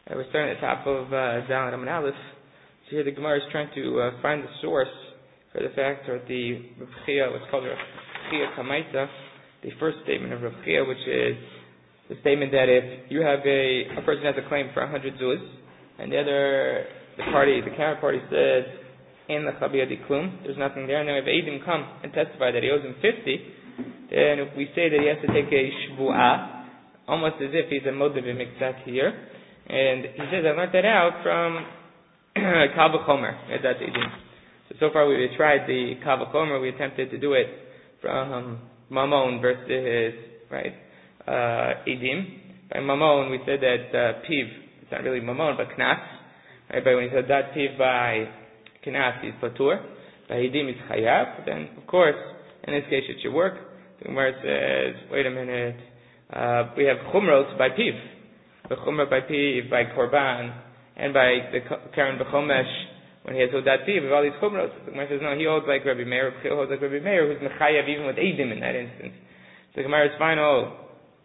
We're starting at the top of Zayin Amud Aleph. So here the Gemara is trying to find the source for the fact, or the Rav Chia, what's called Rav Chia Kamaita, the first statement of Rav Chia, which is the statement that if you have a person has a claim for 100 zuz, and the counter party says, in the Chabiyah di Klum, there's nothing there, and then if Eidim come and testify that he owes him 50, then if we say that he has to take a shvu'ah, almost as if he's a modev mikzat here, and he says, I learned that out from Kal V'chomer, that's Eidim. So far we tried the Kal V'chomer, we attempted to do it from Mamon versus, right, Eidim. By Mamon, we said that Piv, it's not really Mamon, but Knas, right, but when he said that Piv by Knas, he's Patur, by Eidim, he's Chayav, then, of course, in this case it should work. The Gemara says, wait a minute, we have Chumros by Piv. The Chumra by Piv, by Korban, and by the Karen B'chomesh, when he has Hodat Piv, with all these Chumros. The Gemara says, no, he holds like Rabbi Meir, he holds like Rabbi Meir, who's Mechayav even with Eidim in that instance. So the Gemara's final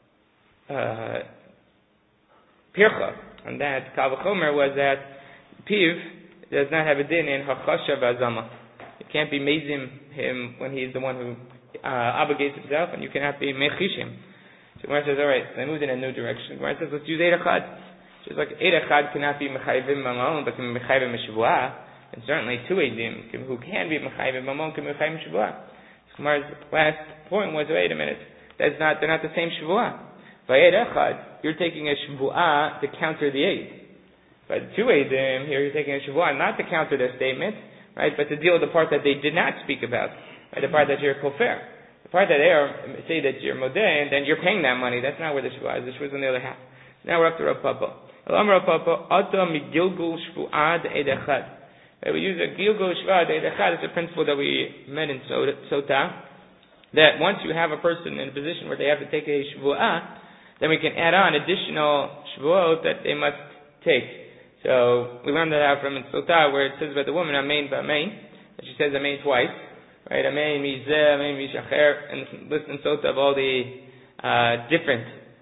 Pircha on that Kal V'chomer was that Piv does not have a din in Hachasha V'azama. You can't be Mezim him when he's the one who obligates himself, and you cannot be Mechishim. So Gemara says, all right, so I moved in a new direction. Gemara says, let's use Eid Echad. Just like Eid Echad cannot be Mechayvim Mamon, but can be Mechayvim Meshvuah, and certainly two Eidim who can be Mechayvim Mamon can be Mechayvim Meshvuah. So Gemara's last point was, wait a minute, they're not the same Shvuah. By Eid Echad, you're taking a Shvuah to counter the Eid. By the two Eidim, here you're taking a Shvuah not to counter their statement, right, but to deal with the part that they did not speak about, right, the part that you're Kofer. The part that they say that you're modeh, and then you're paying that money. That's not where the shvuah is. The shvuah is on the other half. Now we're up to Rav Papa. Rav Papa, Ata migilgul shvuah de'ed echad. We use a gilgul shvuah de'ed echad. It's a principle that we met in Sota. That once you have a person in a position where they have to take a shvuah, then we can add on additional shvuot that they must take. So we learned that out from in Sota, where it says about the woman, Amein ba'amein, that she says Amein twice. Right, Amein Mizeh, Amein Mishacher, and list and sota of all the different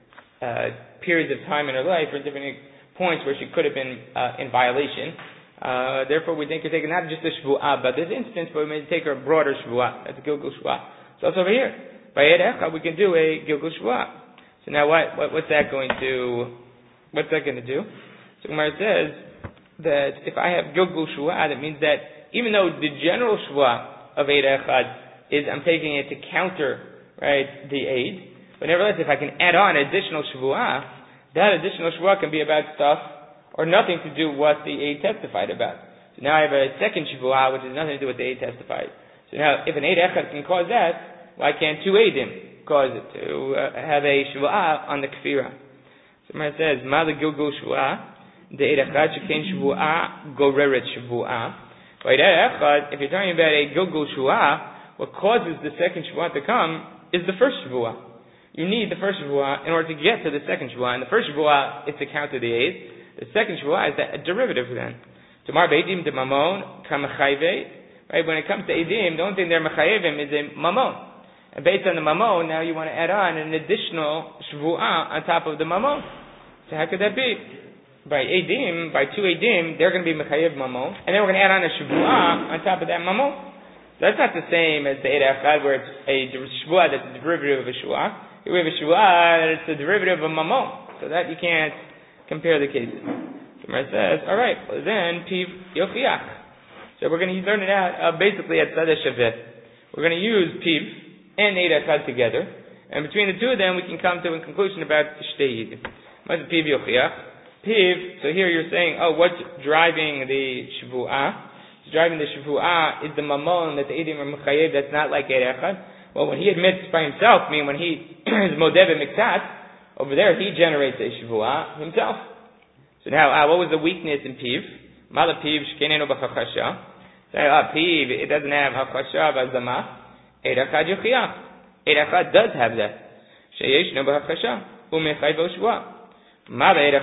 periods of time in her life, or different points where she could have been in violation. Therefore, we think you're taking not just a shvuah, but this instance, but we may take her a broader shvuah. That's a gilgul shvuah. So it's over here. By Eid Echad, we can do a gilgul shvuah. So now, what's that going to do? So Gemara says that if I have gilgul shvuah, that means that even though the general shvuah of Eid Echad is I'm taking it to counter, right, the Eid. But nevertheless, if I can add on additional Shvuah, that additional Shvuah can be about stuff or nothing to do what the Eid testified about. So now I have a second Shvuah, which has nothing to do with the Eid testified. So now, if an Eid Echad can cause that, why can't two Eidim cause it to have a Shvuah on the Kfirah? So Gemara says, Ma the Gilgul Shvuah, the Eid Echad shekein Shvuah goreret Shvuah. If you're talking about a Gilgul Shvuah, what causes the second Shvuah to come is the first Shvuah. You need the first Shvuah in order to get to the second Shvuah. And the first Shvuah is to counter the Eid. The second Shvuah is a derivative then. Tomar Beidim de Mamon Kamachayve. Right, when it comes to Eidim, the only thing they're Machayevim is a Mamon. And based on the Mamon, now you want to add on an additional Shvuah on top of the Mamon. So how could that be? By two Eidim, they're going to be Mechayev Mamon, and then we're going to add on a Shvuah on top of that Mamon. So that's not the same as the Eid Echad, where it's a Shvuah that's a derivative of a Shvuah. Here we have a Shvuah that's a derivative of a Mamon. So that you can't compare the cases. The Gemara says, alright, well then, Piv Yochiach. So we're going to learn it out basically at Tzadeh Shaveh. We're going to use Piv and Eid Echad together, and between the two of them we can come to a conclusion about Shtei Eidim. What's Piv Yochiach? Piv, so here you're saying, what's driving the Shvu'ah? Driving the Shvu'ah is the Mamon that the Eidim are Mechayev, that's not like Eid Echad. Well, when he admits by himself, meaning when he is Modeh Miktat, over there he generates a Shvu'ah himself. So now, what was the weakness in Piv? Mala Piv, Shkenenu B'chachasha. So, Piv, it doesn't have Hachasha V'azama. Eid Echad Yochiach. Eid Echad does have that. Sheyeshnu B'chachasha. U'mechayv Shvu'ah. What about Eid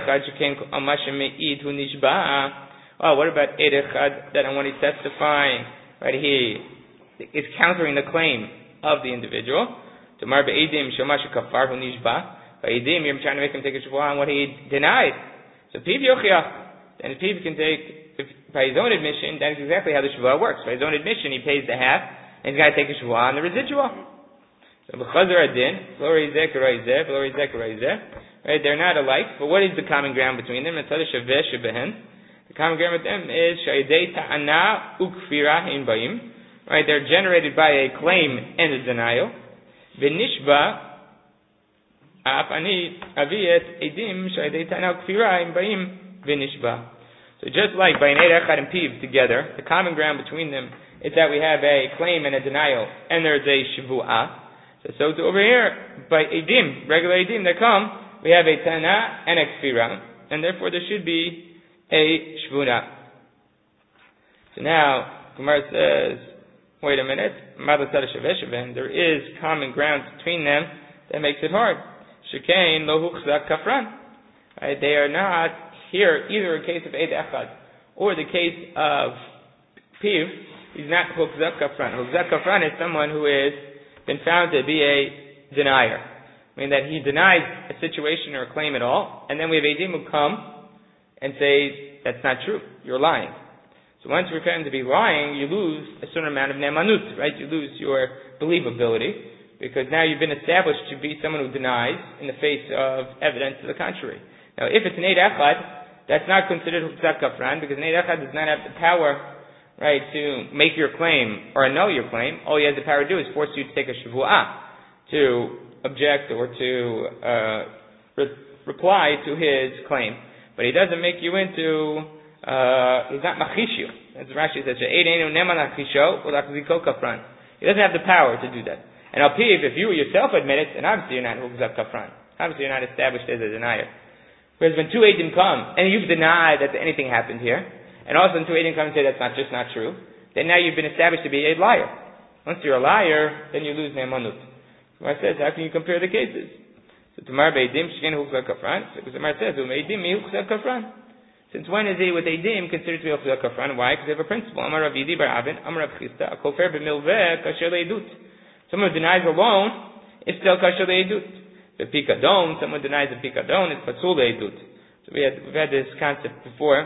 Echad that when he's testifying, right, he is countering the claim of the individual? Tomar be'edim shomash kafar hu nishba. By edim, you're trying to make him take a shvuah on what he denied. So Piv Yochiach, and Piv can take, by his own admission, that is exactly how the Shavua works. By his own admission, he pays the half, and he's got to take a Shavua on the residual. So B'chazar Adin, right, they're not alike, but what is the common ground between them? The common ground with them is Sha'idei Ta'ana Ukfira Hein Bayim. Right, they're generated by a claim and a denial. V'nishba Afani Aviet Edim Sha'idei Ta'ana Ukfira Hein Bayim V'nishba. So just like by an Eid Echad and Piv together, the common ground between them is that we have a claim and a denial, and there's a Shavu'ah. So over here, by Edim, regular Edim that come, we have a Tana and a Kfira, and therefore there should be a Shvuna. So now, Gemara says, wait a minute, there is common ground between them that makes it hard. Shekain lo huchzak kafran. Right, they are not here, either a case of Eid Echad, or the case of Piv, he's not huchzak kafran. Huchzak kafran is someone who has been found to be a denier. I mean that he denies a situation or a claim at all, and then we have Eidim who come and say, that's not true, you're lying. So once we're found to be lying, you lose a certain amount of ne'emanut, right? You lose your believability, because now you've been established to be someone who denies in the face of evidence to the contrary. Now if it's an Eid Echad, that's not considered huchzak kafran, because an Eid Echad does not have the power, right, to make your claim or annul your claim. All he has the power to do is force you to take a shavu'ah, to object or to reply to his claim. But he doesn't make you into, he's not machishu. As Rashi says, he doesn't have the power to do that. And al piv, if you yourself admit it, then obviously you're not huchzak kafran. Obviously you're not established as a denier. Whereas when two Eidim come, and you've denied that anything happened here, and also when two Eidim come and say that's not true, then now you've been established to be a liar. Once you're a liar, then you lose ne'emanut. Gemara says, how can you compare the cases? So Tamar be'edim shken huchzak kafran. So Gemara says, u'me'edim mi huchzak kafran. Since when is he with edim considered to be huchzak kafran? Why? Because they have a principle. Amar Rav Yidi bar Avin, Amar Rav Chisda, a kofer b'milveh kasher le'edut. Someone who denies a loan is still kasher le'edut. The pikadon, someone denies a pikadon, is pasul le'edut. So we've had this concept before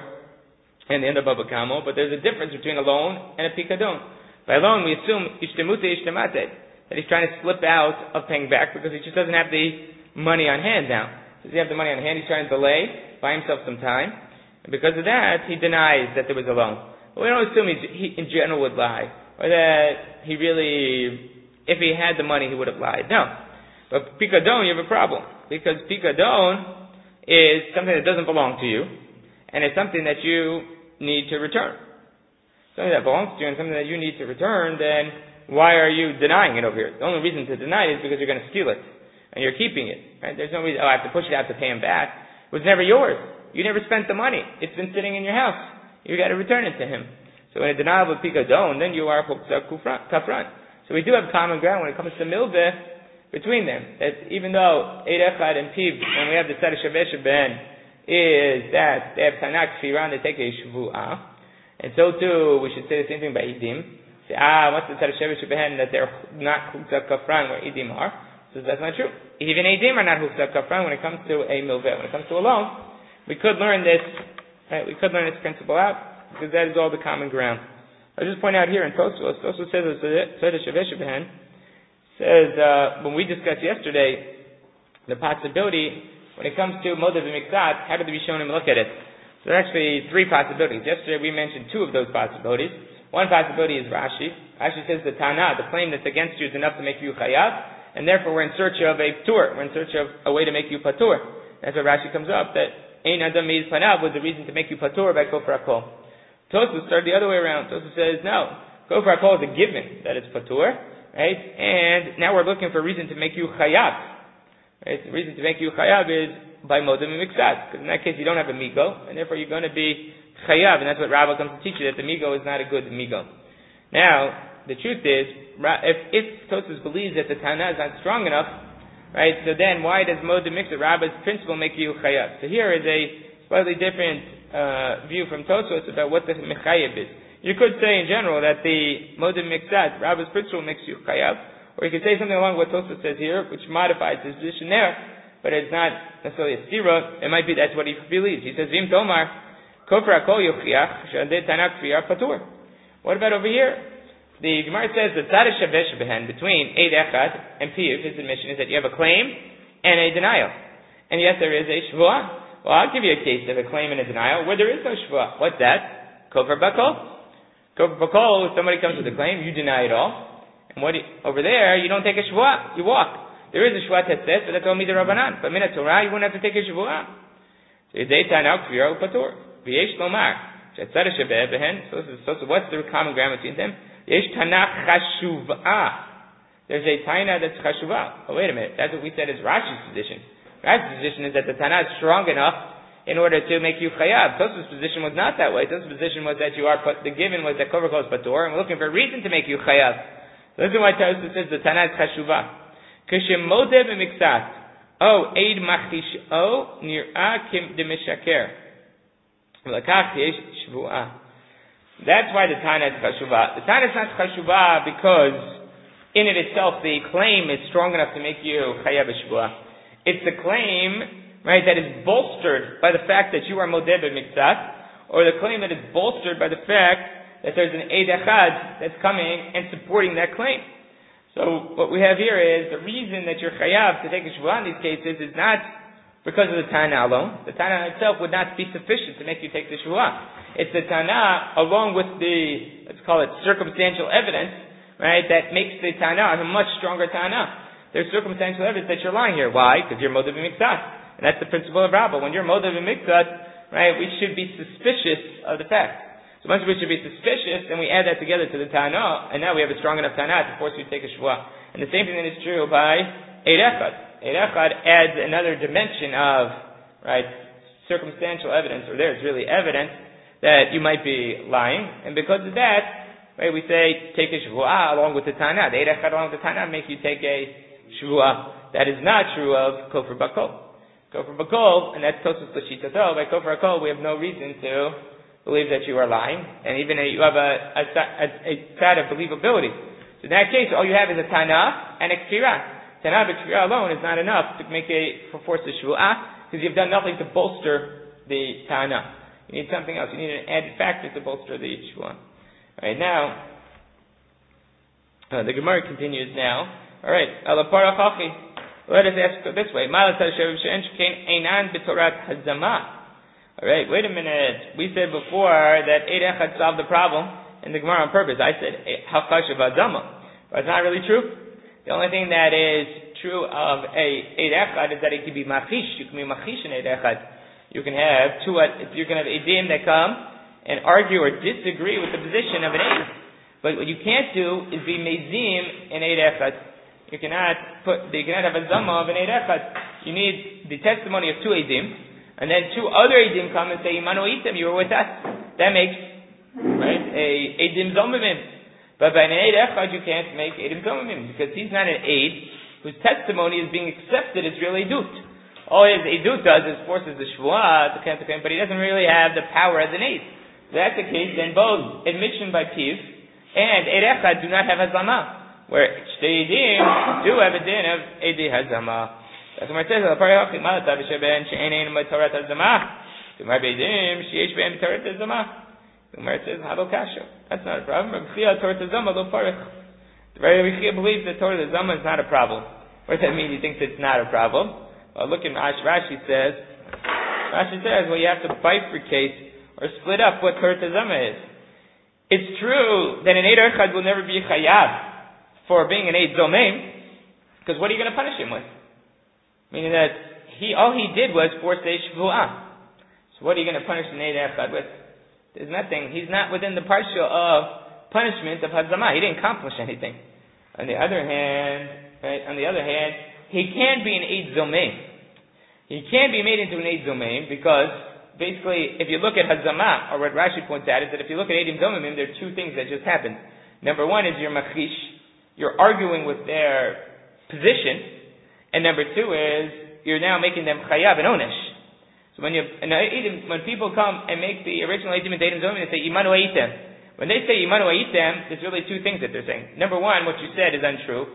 in the end of Baba Kamo, but there's a difference between a loan and a pikadon. By loan, we assume ishtemute ishtemate, that he's trying to slip out of paying back because he just doesn't have the money on hand now. Does he have the money on hand? He's trying to delay, buy himself some time, and because of that, he denies that there was a loan. But we don't assume he in general would lie, or that he really, if he had the money, he would have lied. No. But pikadon, you have a problem, because pikadon is something that doesn't belong to you, and it's something that you need to return. Something that belongs to you and something that you need to return, then why are you denying it over here? The only reason to deny it is because you're going to steal it, and you're keeping it. Right? There's no reason, I have to push it out to pay him back. It was never yours. You never spent the money. It's been sitting in your house. You got to return it to him. So in a denial of pikadon, then you are huchzak kafran. So we do have common ground when it comes to milveh between them. That even though Eid Echad and Piv, when we have the Tzad Shaveh Ben, is that they have Tanak Kfiran, they take a Shavu'ah. And so too, we should say the same thing by Edim. Say, what's the Tzad Shaveh Ben, that they're not huchzak kafran where Edim are. So that's not true. Even Edim are not huchzak kafran when it comes to a milveh. When it comes to a loan, we could learn this, right? We could learn this principle out, because that is all the common ground. I'll just point out here in Tosfos says, when we discussed yesterday, the possibility, when it comes to Modav and Mikdat, how did the Rishonim look at it? So there are actually three possibilities. Yesterday we mentioned two of those possibilities. One possibility is Rashi. Rashi says the Tana, the claim that's against you is enough to make you chayav, and therefore we're in search of a ptur. We're in search of a way to make you patur. That's where Rashi comes up, that Ein Adam Meiz Panav was the reason to make you patur by Kofar HaKol. Tosfos started the other way around. Tosfos says, no, Kofar HaKol is a given that it's patur, right? And now we're looking for a reason to make you chayav. Right? The reason to make you chayav is by modem and mixat, because in that case you don't have a migo, and therefore you're going to be chayav, and that's what Rabbah comes to teach you, that the migo is not a good migo. Now, the truth is, if Tosfos believes that the Tana is not strong enough, right, so then why does modem mixat, Rabbah's principle, make you chayav? So here is a slightly different view from Tosfos about what the mechayev is. You could say in general that the modem mixat, Rabbah's principle, makes you chayav, or you could say something along what Tosfos says here, which modifies his position there, but it's not necessarily a stira. It might be that's what he believes. He says, Vim Tomar, Kofar Akol Yochiach, Shadeh Tanak Kviyar Patur. What about over here? The Gemara says the Tzadeh Shavesh Behen, between Eid Echad and Piv, his admission is that you have a claim and a denial. And yes, there is a Shvuah. Well, I'll give you a case of a claim and a denial where there is no Shvuah. What's that? Kofar Bakol. Kofar Bakol, if somebody comes with a claim, you deny it all. And over there, you don't take a Shvuah. You walk. There is a Shvuah Tetzes, but that's only the Rabbanan. But Minat Torah, you wouldn't have to take a Shvuah. So Yedei Tanau Kviyar Upatur. V'yesh Lomar. Shetzadeh Shabeh Behen. So what's the common ground between them? Yesh Tanach Chashuvah. There's a Taina that's Chashuvah. Oh, wait a minute. That's what we said is Rashi's position. Rashi's position is that the Tanah is strong enough in order to make you Chayav. Tosfos' position was not that way. Tosfos' position was that you are, the given was that Kofar Kol is Patur, and we're looking for a reason to make you Chayav. Listen why Tosfos says the Tanah is Chashuvah. Kashem Modeh b'miksat. Oh, Eid machish. Oh, nir'ah kim demishaker. L'kach yesh shvuah. That's why the Tana is Chashuvah. The Tana is not Chashuvah because in it itself the claim is strong enough to make you Chayav Shvuah. It's the claim, right, that is bolstered by the fact that you are Modeh b'miksat, or the claim that is bolstered by the fact that there's an Eid Echad that's coming and supporting that claim. So what we have here is the reason that you're chayav to take a shvuah in these cases is not because of the Tana alone. The Tana itself would not be sufficient to make you take the shvuah. It's the Tana along with the, let's call it circumstantial evidence, right, that makes the Tana a much stronger Tana. There's circumstantial evidence that you're lying here. Why? Because you're modav b'miksat. And that's the principle of Rabbah. When you're modav b'miksat, right, we should be suspicious of the fact. So once we should be suspicious, then we add that together to the Tana, and now we have a strong enough Tana to force you to take a Shvuah. And the same thing that is true by Eid Echad. Eid Echad adds another dimension of, right, circumstantial evidence, or there's really evidence that you might be lying, and because of that, right, we say, take a Shvuah along with the Tana. The Eid Echad along with the Tana make you take a Shvuah. That is not true of Kofar Bakol. Kofar Bakol, and that's Tosfos L'Shitato, by Kofar Bakol we have no reason to believe that you are lying, and even you have a side of believability. So in that case, all you have is a Tana and a Kfirah. Tana and Kfirah alone is not enough to make force a Shvuah, because you've done nothing to bolster the Tana. You need something else. You need an added factor to bolster the Shvuah. Alright, now, the Gemara continues now. Alright, Alapara Chachi. Let us ask this way. Alright, wait a minute. We said before that Eid Echad solved the problem in the Gemara on purpose. I said, Hachashav Azama. But it's not really true. The only thing that is true of a Eid Echad is that it can be machish. You can be machish in Eid Echad. You can have you can have Eidim that come and argue or disagree with the position of an Eid. But what you can't do is be mezim in Eid Echad. You cannot have a Zama of an Eid Echad. You need the testimony of two Eidim. And then two other Eidim come and say, Imanu Item, you were with us. That makes, right, a Eidim Zomimim. But by an Eid Echad, you can't make Eidim Zomimim, because he's not an Eid whose testimony is being accepted as real Eidut. All his Eidut does is forces the Shvuah to come, but he doesn't really have the power as an Eid. If that's the case, then both admission by Piv and Eid Echad do not have Hazama, where Shtei Eidim do have a din of Eidi Hazama. That's what it says. The Gemara says, "Hado kasha." That's not a problem. The very Rechia believes that Torah the Zama is not a problem. What does that mean? He thinks it's not a problem. Well, look at Rashi says. Rashi says, well, you have to bifurcate or split up what Torah the Zama is. It's true that an Eid Echad will never be chayav for being an Eid Zomem, because what are you going to punish him with? Meaning that all he did was force a Shvuah. So what are you going to punish an Eid Echad with? There's nothing. He's not within the parsha of punishment of Hazamah. He didn't accomplish anything. On the other hand, he can be an Eid Zomem. He can be made into an Eid Zomem because basically, if you look at Hazamah, or what Rashi points out, is that if you look at Eidim Zomemim, there are two things that just happen. Number one is you're machish. You're arguing with their position. And number two is, you're now making them chayav and onesh. So when people come and make the original Eidim and Eidim Zomim, they say, Imanu Eitem. When they say Imanu Eitem, there's really two things that they're saying. Number one, what you said is untrue.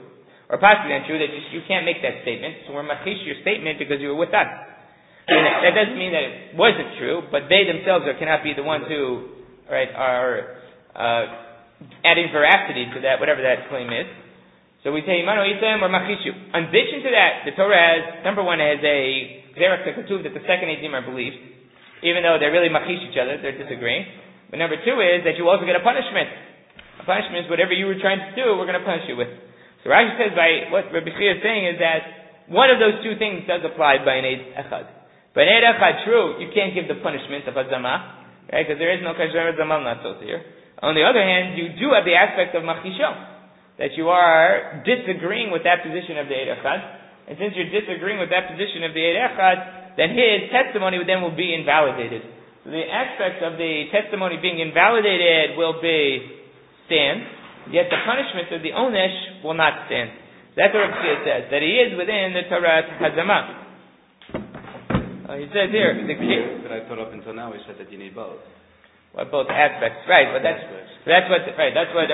Or possibly untrue that you can't make that statement, so we're machish your statement because you were with us. And that doesn't mean that it wasn't true, but they themselves cannot be the ones who, are adding veracity to that, whatever that claim is. So we say, Imanu Isam or Machishu. In addition to that, the Torah has, number one, has a Zerach Katuv that the second Eidim are believed, even though they're really Machish each other, they're disagreeing. But number two is that you also get a punishment. A punishment is whatever you were trying to do, we're going to punish you with. So Rashi says by what Rabbi Chia is saying is that one of those two things does apply by an Eid Echad. By an Eid Echad, true, you can't give the punishment of Hazamah, right? Because there is no Kasher Hazamah not so here. On the other hand, you do have the aspect of Machisho, that you are disagreeing with that position of the Eid Echad. And since you're disagreeing with that position of the Eid Echad, then his testimony then will be invalidated. So the aspect of the testimony being invalidated will stand. Yet the punishment of the Onesh will not stand. That's what Rabbi says, that he is within the Torah Hazamah. He says here, but I thought up until now he said that you need both. Well, both aspects, right? But that's what Rabbi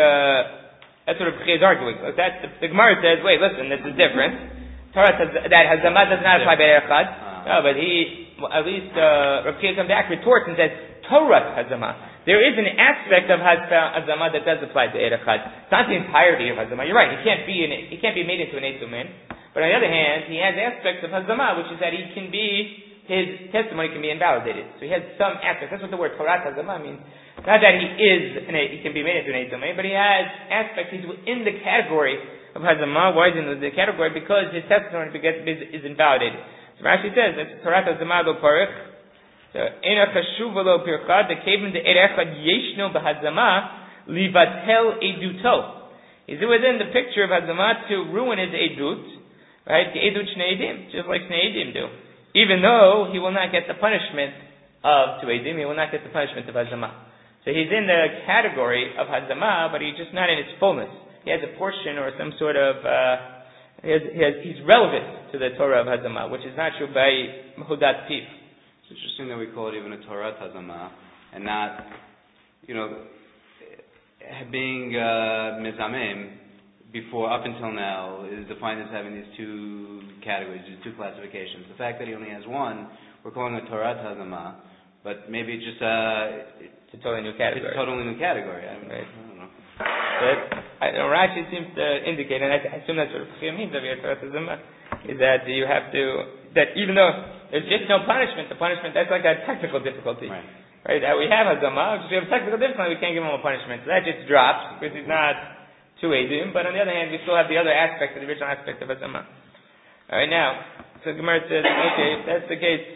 is arguing. So the Gemara says, wait, listen, this is different. Torah says that Hazamah does not apply by Echad. No, but Rabbi comes back, retorts and says Torah Hazamah. There is an aspect of Hazamah that does apply to Eid Echad. It's not the entirety of Hazamah. You're right. He can't be made into an Eid Zumin. But on the other hand, he has aspects of Hazamah, which is that his testimony can be invalidated. So he has some aspects. That's what the word Torah Hazamah means. Not that he can be made into an Eid Zumin, but he has aspects. He's in the category of Hazamah. Why is he in the category? Because his testimony is invalidated. So Rashi says that Torah Hazamah lo parich. So, Ena Chashuva lo pirchad, the kevin de erechad yeshno behazamah, livatel eduto. Is it within the picture of Hazamah to ruin his edut, right? The edut shnei edim, just like shnei edim do. Even though he will not get the punishment of two edim, he will not get the punishment of Hazamah. So he's in the category of Hazamah, but he's just not in its fullness. He has a portion or some sort of, he's relevant to the Torah of Hazamah, which is not true by Mehudat Piv. It's interesting that we call it even a Torah Hazamah, and not, being Mizamim before, up until now, is defined as having these two categories, these two classifications. The fact that he only has one, we're calling it Torah Hazamah, but maybe it's just it's a totally new category. It's a totally new category. I don't know. But Rashi seems to indicate, and I assume that's what it means of your Torah Hazamah, is that you have to, that even though there's just no punishment, the punishment, that's like a technical difficulty. Right? That we have Hazamah, because we have a technical difficulty, we can't give him a punishment. So that just drops, because he's not two Eidim, but on the other hand, we still have the other aspect, the original aspect of Hazamah. Alright, now, so Gemara says, okay, if that's the case,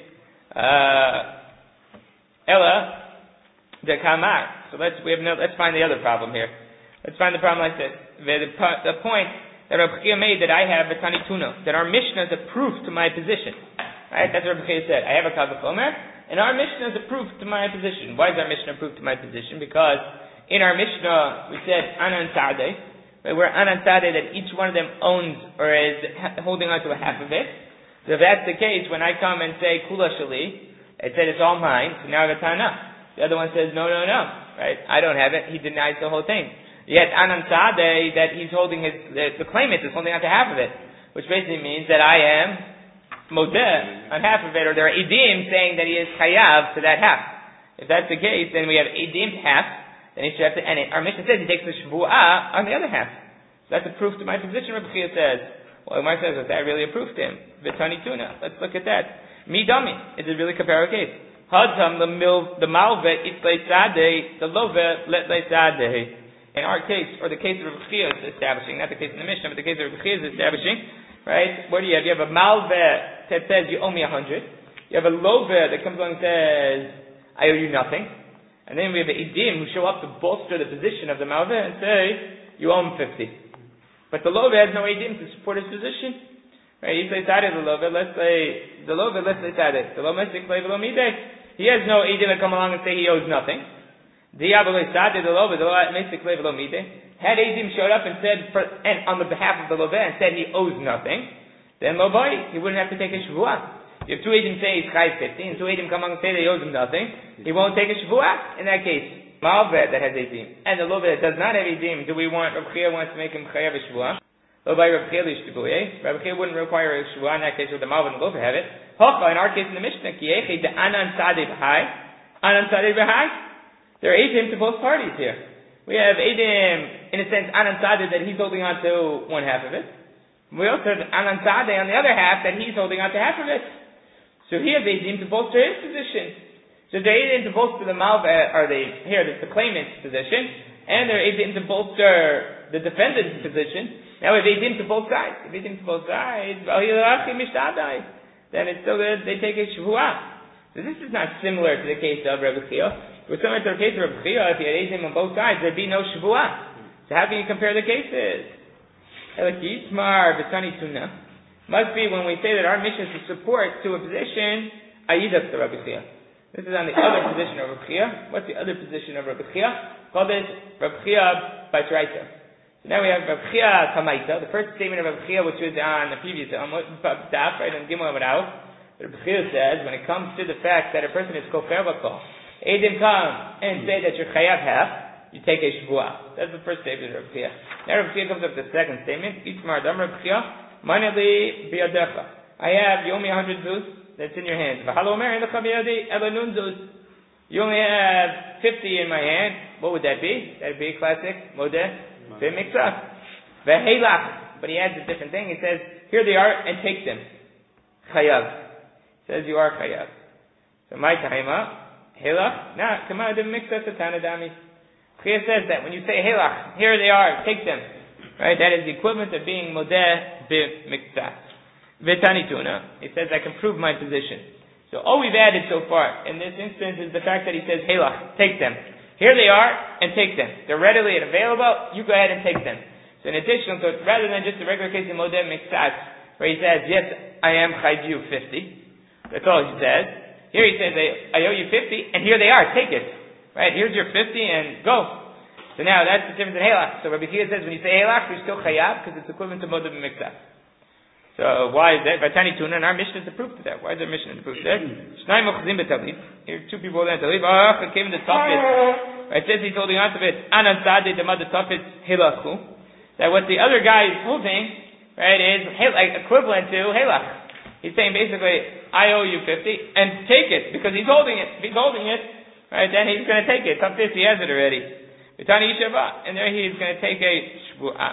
Ella, the Kamar. So let's find the other problem here. Let's find the problem like this. The point that Rabbi Chia made that I have a Tani Tuna, that our Mishnah is a proof to my position. Right? That's what Rabbi Chia said. I have a Kavach Omer, and our Mishnah is a proof to my position. Why is our Mishnah a proof to my position? Because in our Mishnah, we said Anan Sadeh, right? Where Anan Sadeh, that each one of them owns or is holding on to a half of it. So if that's the case, when I come and say Kula Shali, it said it's all mine, so now I have a Tana. The other one says, no, right? I don't have it. He denies the whole thing. Yet Anan Sadeh, that he's holding the claimant is holding on to half of it, which basically means that I am Modeh on half of it, or there are Edim saying that he is Chayav to that half. If that's the case, then we have Edim half, then he should have to, and our Mishnah says he takes the Shvu'ah on the other half. So that's a proof to my position, Rabbi Chia says. Well, Gemara says, was that really a proof to him? V'tani Tuna. Let's look at that. Midami. Is it really compare a case? Hadam the malve itlei sadeh, the love let sadeh. In our case, or the case of Rabbi Chia is establishing, not the case of the Mishnah, but the case of Rabbi Chia is establishing, right? What do you have? You have a malve that says you owe me 100. You have a love that comes along and says, I owe you nothing. And then we have Edim who show up to bolster the position of the malve and say, you owe him 50. But the love has no Edim to support his position. Right? You say Sadeh the love, let's say Sadeh. The love he has no Edim to come along and say he owes nothing. Had Edim showed up and said, and on the behalf of the Loveh, and said he owes nothing, then Lobai, he wouldn't have to take a Shavuah. If two Edim say he's Chai 50, and two Edim come along and say they owes him nothing, he won't take a Shavuah. In that case, Malveh that has Edim, and the Loveh that does not have Edim, do we want, Rav Chia wants to make him Chayav a Shavuah? By Rabbi Chia wouldn't require a shvuah in that case with the malva and the lofer have it. Hocha, in our case in the Mishnah, kiyechi de anan sadeh b'hai. Anan sadeh b'hai. There are edim to both parties here. We have edim, in a sense, anan sadeh that he's holding on to one half of it. We also have anan sadeh on the other half that he's holding on to half of it. So he has edim to bolster his position. So they're edim to bolster the malva, that's the claimant's position, and they're edim to bolster the defendant's position. Now if edim to both sides, then it's still good, they take a shvuah. So this is not similar to the case of Rabbi Chia. If it was similar to the case of Rabbi Chia, if you had edim on both sides, there'd be no shvuah. So how can you compare the cases? Must be when we say that our mission is to support to a position, ayidas to Rabbi Chia. This is on the other position of Rabbi Chia. What's the other position of Rabbi Chia? Called it Rabbi Chia Batraita. So now we have Rabbi Chia Tamaita, the first statement of Rabbi Chia, which was on the previous daf, right, on Gimel Amud Aleph. Rabbi Chia says, when it comes to the fact that a person is kofer b'kol, Eidim come and say that you're chayav half, you take a shvuah. That's the first statement of Rabbi Chia. Now Rabbi Chia comes up with the second statement. Itmar Dam Rabbi Chia, Maneli biyadecha. I have, you owe me 100 zuz, that's in your hands. V'halomer elecha biyadi elanun zuz. You only have 50 in my hand. What would that be? That would be a classic modeh b'miktzah. V'heilach. But he adds a different thing. He says, here they are, and take them. Chayav. Says you are chayav. So my taima, heilach, nah, kama b'miktzah satana dami. Chia says that when you say heilach, here they are, take them. Right, that is the equivalent of being modeh b'miktzah. V'tanituna. He says I can prove my position. So all we've added so far in this instance is the fact that he says heilach, take them. Here they are, and take them. They're readily available. You go ahead and take them. So in addition, so rather than just the regular case of modeh b'miktzah, where he says yes, I am chayv you 50. That's all he says. Here he says I owe you 50, and here they are. Take it. Right? Here's your 50, and go. So now that's the difference in Heilach. So Rabbi Chia says when you say Heilach, you're still Chayav because it's equivalent to Modeh b'miktzah. So why is that? Vatani Tuna, and our mission is the proof to that. Why is our mission to prove that? Shnai mochzim b'talib. Here two people holding on to talib. It came in the tafit. It says he's holding on to it. Anan sadeh demad the tafit Heilachu. That what the other guy is holding, right, is equivalent to Heilach. He's saying basically, I owe you 50, and take it because he's holding it. If he's holding it, right, then he's going to take it. Tafit, he has it already. And there he is going to take a shvuah.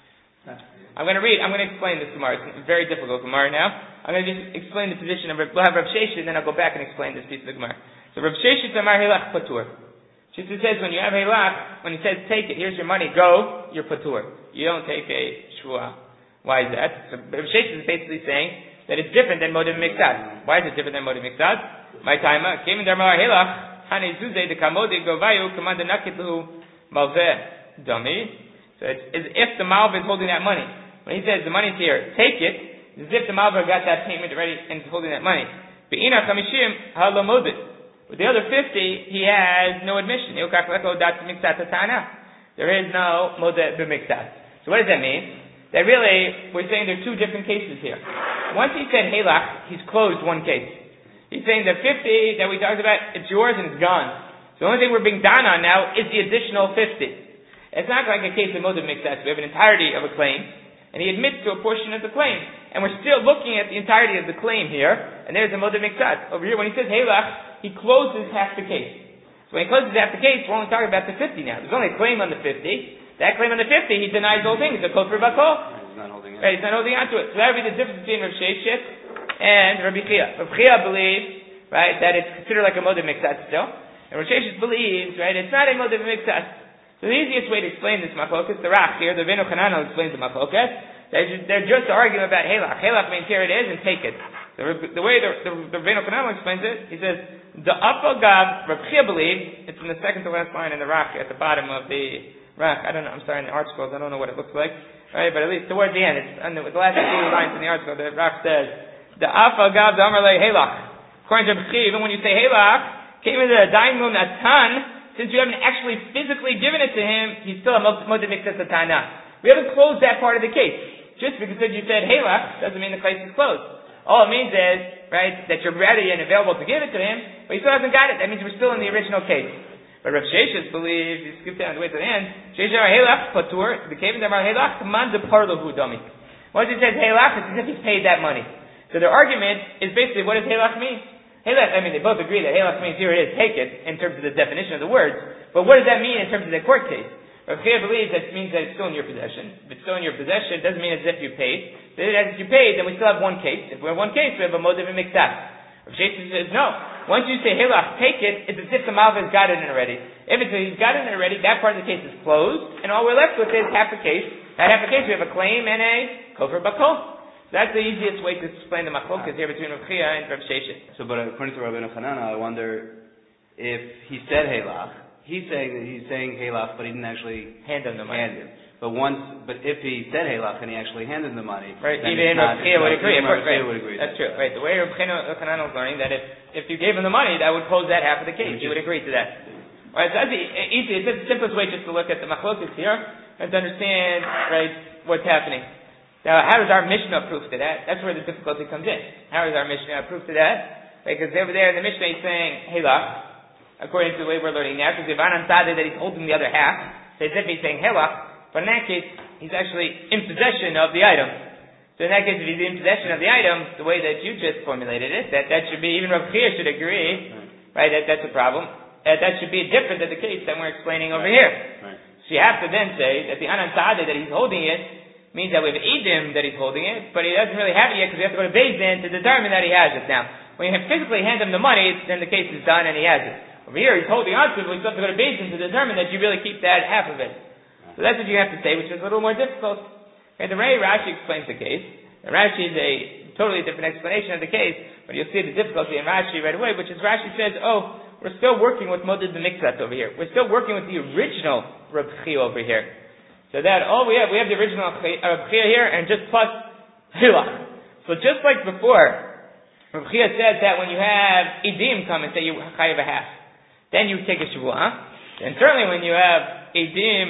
I'm going to explain this Gemara. It's very difficult Gemara now. I'm going to just explain the position of we'll have Rav Sheshet, and then I'll go back and explain this piece of the Gemara. So Rav Sheshet Amar Heilach Patur. Sheshet says when you have Heilach, when he says take it, here's your money, go, you're Patur. You don't take a shvuah. Why is that? So Rav Sheshet is basically saying that it's different than Modeh b'miktzah. Why is it different than Modeh b'miktzah? My time came in there Mar Heilach, Hane Zuzeh de Kamode Govayu Kamanda Nakitlu Malveh Dummy. So it's as if the Malveh is holding that money. When he says the money's here, take it, it's as if the Malveh got that payment already and is holding that money. Be'ina Chamishim Halamodeh. With the other 50, he has no admission. There is no Modeh b'miktzah. So what does that mean? That really, we're saying there are two different cases here. Once he said Heilach, he's closed one case. He's saying the 50 that we talked about, it's yours and it's gone. So the only thing we're being down on now is the additional 50. It's not like a case of Modeh b'miktzah. We have an entirety of a claim, and he admits to a portion of the claim. And we're still looking at the entirety of the claim here, and there's a Modeh b'miktzah. Over here, when he says Heilach, he closes half the case. So when he closes half the case, we're only talking about the 50 now. There's only a claim on the 50. That claim on the 50, he denies the whole thing. It's a kofer b'kol. He's not holding it. Right, he's not holding on to it. So that would be the difference between Rav Sheshet and Rabbi Chia. Rav Chia believes, right, that it's considered like a Modeh b'miktzah still. And Rav Sheshet believes, right, it's not a Modeh b'miktzah. So the easiest way to explain this machlokas, the Rach here, the Venu Chananel explains the machlokas, they're just arguing about Heilach. Heilach means here it is and take it. The way the Venu Chananel explains it, he says, the Apagav, Rav Chia believes, it's in the second to last line in the Rach at the bottom of the Rach. I don't know, I'm sorry, in the articles, I don't know what it looks like. Right, but at least towards the end, it's the last few lines in the article, the Rach says, the Apagav, the Amarle Heilach. According to Rav Chia, even when you say Heilach, came in the Daimon Atan, since you haven't actually physically given it to him, he's still a Modeh b'miktzah Tana. We haven't closed that part of the case. Just because you said Heilach doesn't mean the case is closed. All it means is, right, that you're ready and available to give it to him, but he still hasn't got it. That means we're still in the original case. But Rav Sheshes believes, you skip down the way to the end, Sheshes are Heilach Patur, the Kevin Damar Heilach, Command the Parlahu Dami. Once it says Heilach, it's as if he's paid that money. So their argument is basically, what does Heilach mean? Heilach, I mean, they both agree that Heilach means here it is, take it, in terms of the definition of the words. But what does that mean in terms of the court case? Rav Chia believes that it means that it's still in your possession. If it's still in your possession, it doesn't mean as if you paid. If you paid, then we still have one case. If we have one case, we have a motive and miktaf. Rav Sheshes says, no. Once you say Heilach, take it, it's as if the Malva has got it in already. If it's he's got it in already, that part of the case is closed, and all we're left with is half a case. That half a case, we have a claim and a kofar bakol. So that's the easiest way to explain the machlokas here between Rav Chia and Rav Sheshes. So, but according to Rabbeinu Hanana, I wonder if he said Heilach, he's saying Heilach, but he didn't actually hand him the money. But if he said Heilach and he actually handed the money, right? Even Rav Chia would agree. Would agree. That's true. Right. The way Rav Hanana is learning that if you gave him the money, that would close that half of the case. He would agree to that. Right. So that's easy. It's the simplest way just to look at the machlokas here and to understand what's happening. Now, how is our Mishnah proof to that? That's where the difficulty comes in. How is our Mishnah proof to that? Because over there in the Mishnah he's saying Heilach, according to the way we're learning now, because Ivan Ansade that he's holding the other half, so as if he's saying Heilach, but in that case, he's actually in possession of the item. So in that case, if he's in possession of the item, the way that you just formulated it, that should be, even Rav Chia should agree, right, that's a problem. That should be different than the case that we're explaining over here. Right. So you have to then say that the Ansade that he's holding it, means that we have Edim that he's holding it, but he doesn't really have it yet because we have to go to Beis Din to determine that he has it now. When you physically hand him the money, then the case is done and he has it. Over here, he's holding on to it, but we still have to go to Beis Din to determine that you really keep that half of it. So that's what you have to say, which is a little more difficult. And the way Rashi explains the case, and Rashi is a totally different explanation of the case, but you'll see the difficulty in Rashi right away, which is Rashi says, we're still working with Modid the Mikzat over here. We're still working with the original Reb Chia over here. So that we have the original Reb Chia here, and just plus Hilach. So just like before, Reb Chia said that when you have Edim come and say you chayav a half, then you take a Shavuah. And certainly when you have Edim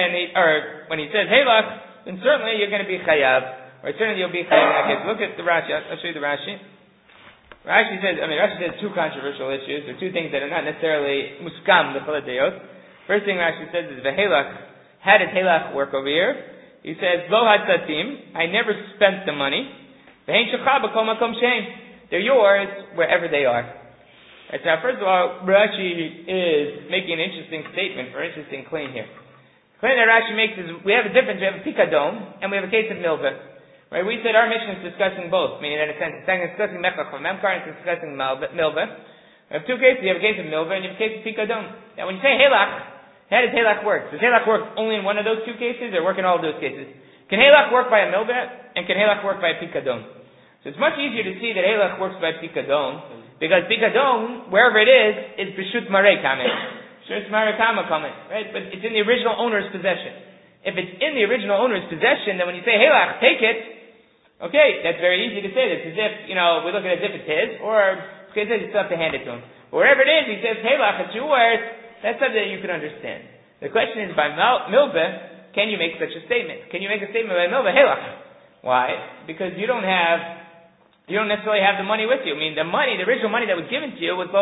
or when he says Hilach, then certainly you're going to be chayav, or certainly you'll be chayav. Okay, look at the Rashi. I'll show you the Rashi. Rashi says two controversial issues, or two things that are not necessarily muskam the Choladeot. First thing Rashi says is V'Helach. How does Helach work over here? He says, Lo hatzatim, I never spent the money. V'hein shecha b'kol makom shein. They're yours wherever they are. Right, so now, first of all, Rashi is making an interesting statement, or an interesting claim here. The claim that Rashi makes is, we have a difference, we have a pikadon, and we have a case of milveh. Right, we said our mission is discussing both, meaning that in a sense, it's discussing mechach from memkar, and it's discussing milveh. We have two cases, you have a case of milveh, and you have a case of pikadon. Now, when you say Helach, how does Helach work? Does Helach work only in one of those two cases, or work in all of those cases? Can Helach work by a milveh, and can Helach work by a pikadon? So it's much easier to see that Helach works by pikadon, because pikadon, wherever it is b'shut marei kamen. B'shut marei kama kamen, right? But it's in the original owner's possession. If it's in the original owner's possession, then when you say Helach, take it, okay, that's very easy to say. It's as if, we look at it as if it's his, or because you still have to hand it to him. Wherever it is, he says, Helach, it's yours. That's something that you can understand. The question is, by milveh, can you make such a statement? Can you make a statement by milveh? Helach. Why? Because you don't necessarily have the money with you. I mean, the original money that was given to you was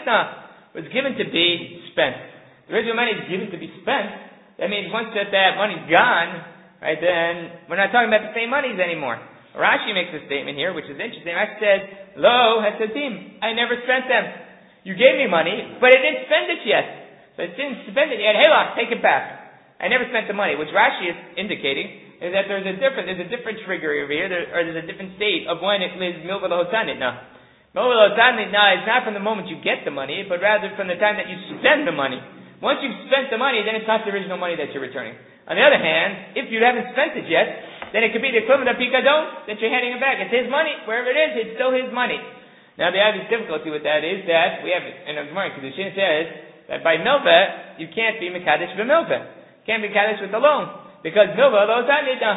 was given to be spent. The original money is given to be spent. That means once that money's gone, right, then we're not talking about the same monies anymore. Rashi makes a statement here, which is interesting. Rashi says, Lo hatzatim, I never spent them. You gave me money, but I didn't spend it yet. So I didn't spend it yet. Helach, take it back. I never spent the money. Which Rashi is indicating is that there's a different trigger over here, or there's a different state of when it is milveh l'hotanit now. Milveh l'hotanit now is not from the moment you get the money, but rather from the time that you spend the money. Once you've spent the money, then it's not the original money that you're returning. On the other hand, if you haven't spent it yet, then it could be the equivalent of pikadon that you're handing him back. It's his money. Wherever it is, it's still his money. Now the obvious difficulty with that is that we have, in the Gemara Kedushin says, that by milveh, you can't be mekadesh b'milveh. Can't be mekadesh with a loan. Because milveh, we're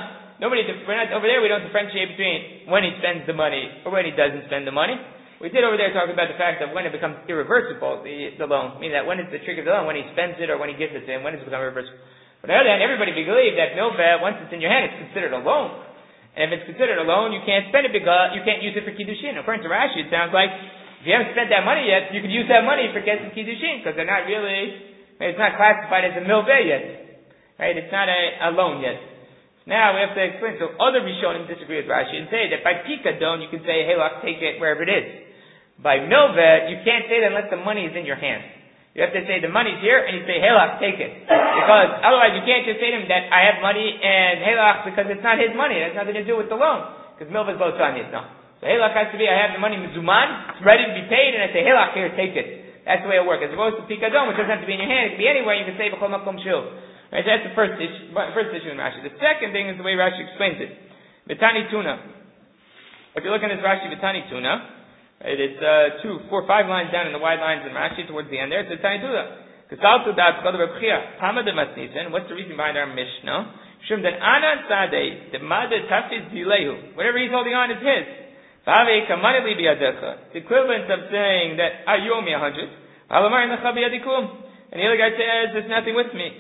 not over there, we don't differentiate between when he spends the money or when he doesn't spend the money. We did over there talk about the fact that when it becomes irreversible, the loan, meaning that when is the trigger of the loan, when he spends it or when he gives it to him, when does it become irreversible? But on the other hand, everybody believes that milveh, once it's in your hand, it's considered a loan. And if it's considered a loan, you can't spend it because you can't use it for kiddushin. According to Rashi, it sounds like if you haven't spent that money yet, you could use that money for getting kiddushin because they're not really Right? It's not classified as a milveh yet. Right? It's not a loan yet. Now we have to explain. So other Rishonim disagree with Rashi and say that by pikadon you can say, hey, look, take it wherever it is. By milveh, you can't say that unless the money is in your hand. You have to say the money's here, and you say, hey, look, take it. Because otherwise you can't just say to him that I have money and hey, look, because it's not his money. It has nothing to do with the loan. Because milveh is both on it. No. So hey, look has to be, I have the money mizuman, it's ready to be paid, and I say, hey, look, here, take it. That's the way it works. As opposed to pikadon, which doesn't have to be in your hand, it can be anywhere. You can say b'chol makom shul. Right, that's the first issue in Rashi. The second thing is the way Rashi explains it. Vitani tuna. If you look at this Rashi, Vitani tuna, right, it's 5 lines down in the wide lines in Rashi towards the end there. It's Vitani tuna. Kasaltu dat chod Reb Chia. Tama de masnisen. What's the reason behind our Mishnah? Shum den anan sadeh the mada tafiz dilehu. Whatever he's holding on is his. Vave kamanili biyadecha. The equivalent of saying that you owe me 100. Alamar necha biyadikum. And the other guy says, there's nothing with me.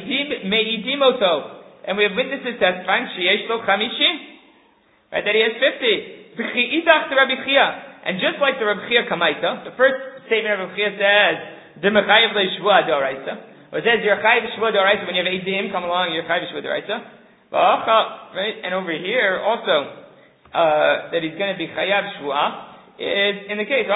And we have witnesses testifying, right, that he has 50. And just like the Reb Chia Kamaita, the first statement of Reb Chia says, or it says, you're chayiv shvua d'oraisa, when you have edim come along, you're chayiv shvua d'oraisa. Right, and over here, also, that he's going to be chayav shvua, is in the case,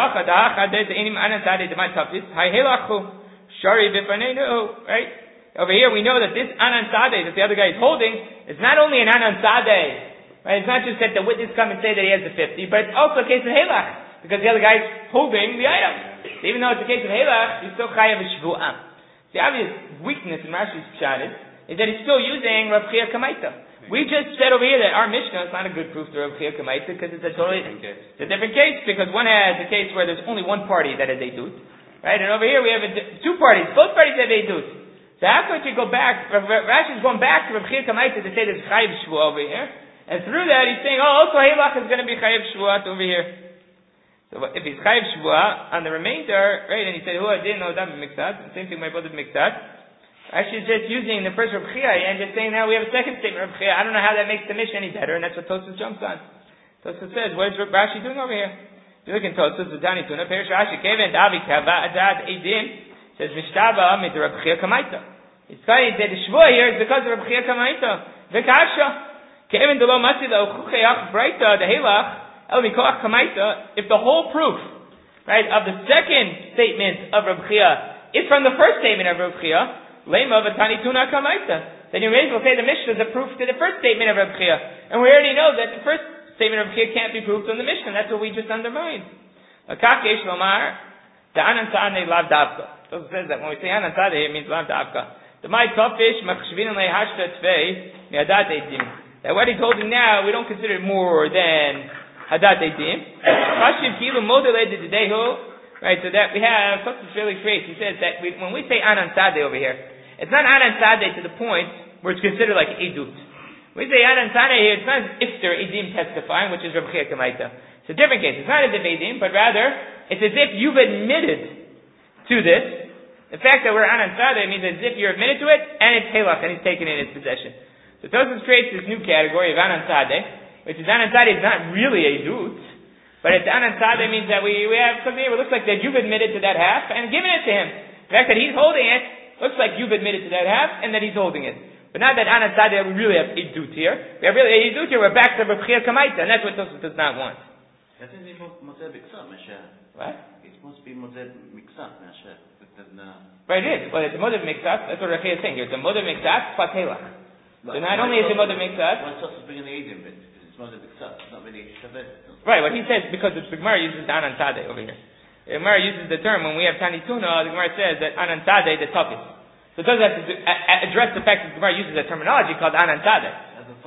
right? Over here we know that this Anan Sadeh that the other guy is holding is not only an Anan Sadeh, right? It's not just that the witness come and say that he has the 50, but it's also a case of Helach, because the other guy is holding the item. So even though it's a case of Helach, he's still Chayav Shvu'ah. The obvious weakness in Rashi's Pshat is that he's still using Rav Chia Kamaita. We just said over here that our Mishnah is not a good proof to Rav Chia Kamaita because it's a different case, because one has a case where there's only one party that has a dut. Right, and over here we have two parties. Both parties have eidut. So how could you go back? Rashi is going back to Reb Chia Kamaita to say there's chayiv shvuah over here, and through that he's saying, also Helach is going to be chayiv shvuah over here. So if he's chayiv shvuah on the remainder, right? And he said, I didn't know that b'miktat. Same thing my brother b'miktat. Actually, just using the first Reb Chia and just saying now we have a second statement Reb Chia. I don't know how that makes the Mishnah any better, and that's what Tosfos jumps on. Tosfos says, what is Rashi doing over here? You look in Tosfos, Zutani Tuna, Perish Rashi, Kevin, Davi, Kava, Adad, Edim, says, Mishtaba, mit Reb Chia Kamaita. It's funny that the Shvuah here is because of Reb Chia Kamaita. V'kasha, Kevin, Delo Masila, Uchuchayach, Breita, the Helach, El Mikoach Kamaita, if the whole proof, right, of the second statement of Reb Chia is from the first statement of Reb Chia, Lema, V'tani Tuna Kamaita, then you may as well say the Mishnah is a proof to the first statement of Reb Chia. And we already know that the first statement of Chia can't be proved on the Mishnah. That's what we just undermined. Akak yesh lomar, the Anan Sadeh lav davka. So it says that when we say Anan Sadeh, it means lav davka. The my topish machshvin lehashta tvei miadat edim. That what he's holding now, we don't consider it more than hadat edim. Chashiv kilu modeled dedehu. Right, so that we have something really great. He says that when we say Anan Sadeh over here, it's not Anan Sadeh to the point where it's considered like edut. We say Anan Sadeh here, it's not as if they're Edim testifying, which is Reb Chia Kamaita. It's a different case. It's not as if Edim, but rather, it's as if you've admitted to this. The fact that we're Anan Sadeh means as if you're admitted to it, and it's Helach, and he's taken it in his possession. So Tosfos creates this new category of Anan Sadeh, which is Anan Sadeh is not really a dut, but it's Anan Sadeh means that we have something here where it looks like that you've admitted to that half, and given it to him. The fact that he's holding it, looks like you've admitted to that half, and that he's holding it. But not that Anan Sadeh we really have idut here. We have really a idut here. We're back to Reb Chia Kamaita, and that's what Tosfos does not want. That is Mozeh B'Ksah, Masher. What? It's supposed to be Mozeh B'Ksah, Masher. Right, it is. Well, it's a Mozeh B'Ksah. That's what Reb Chia is saying here. It's a Mozeh B'Ksah plus Helach. So not only is it Mozeh B'Ksah. Why Tosfos bringing the Edim bit? Because it's Mozeh B'Ksah. It's not really Shaveh. Right. What he says because the Gemara uses the Anan Sadeh over here. The Gemara uses the term when we have Tani Tuna. The Gemara says that Anan Sadeh the toughest. So it doesn't have to address the fact that the Gemara uses a terminology called Anan Sadeh.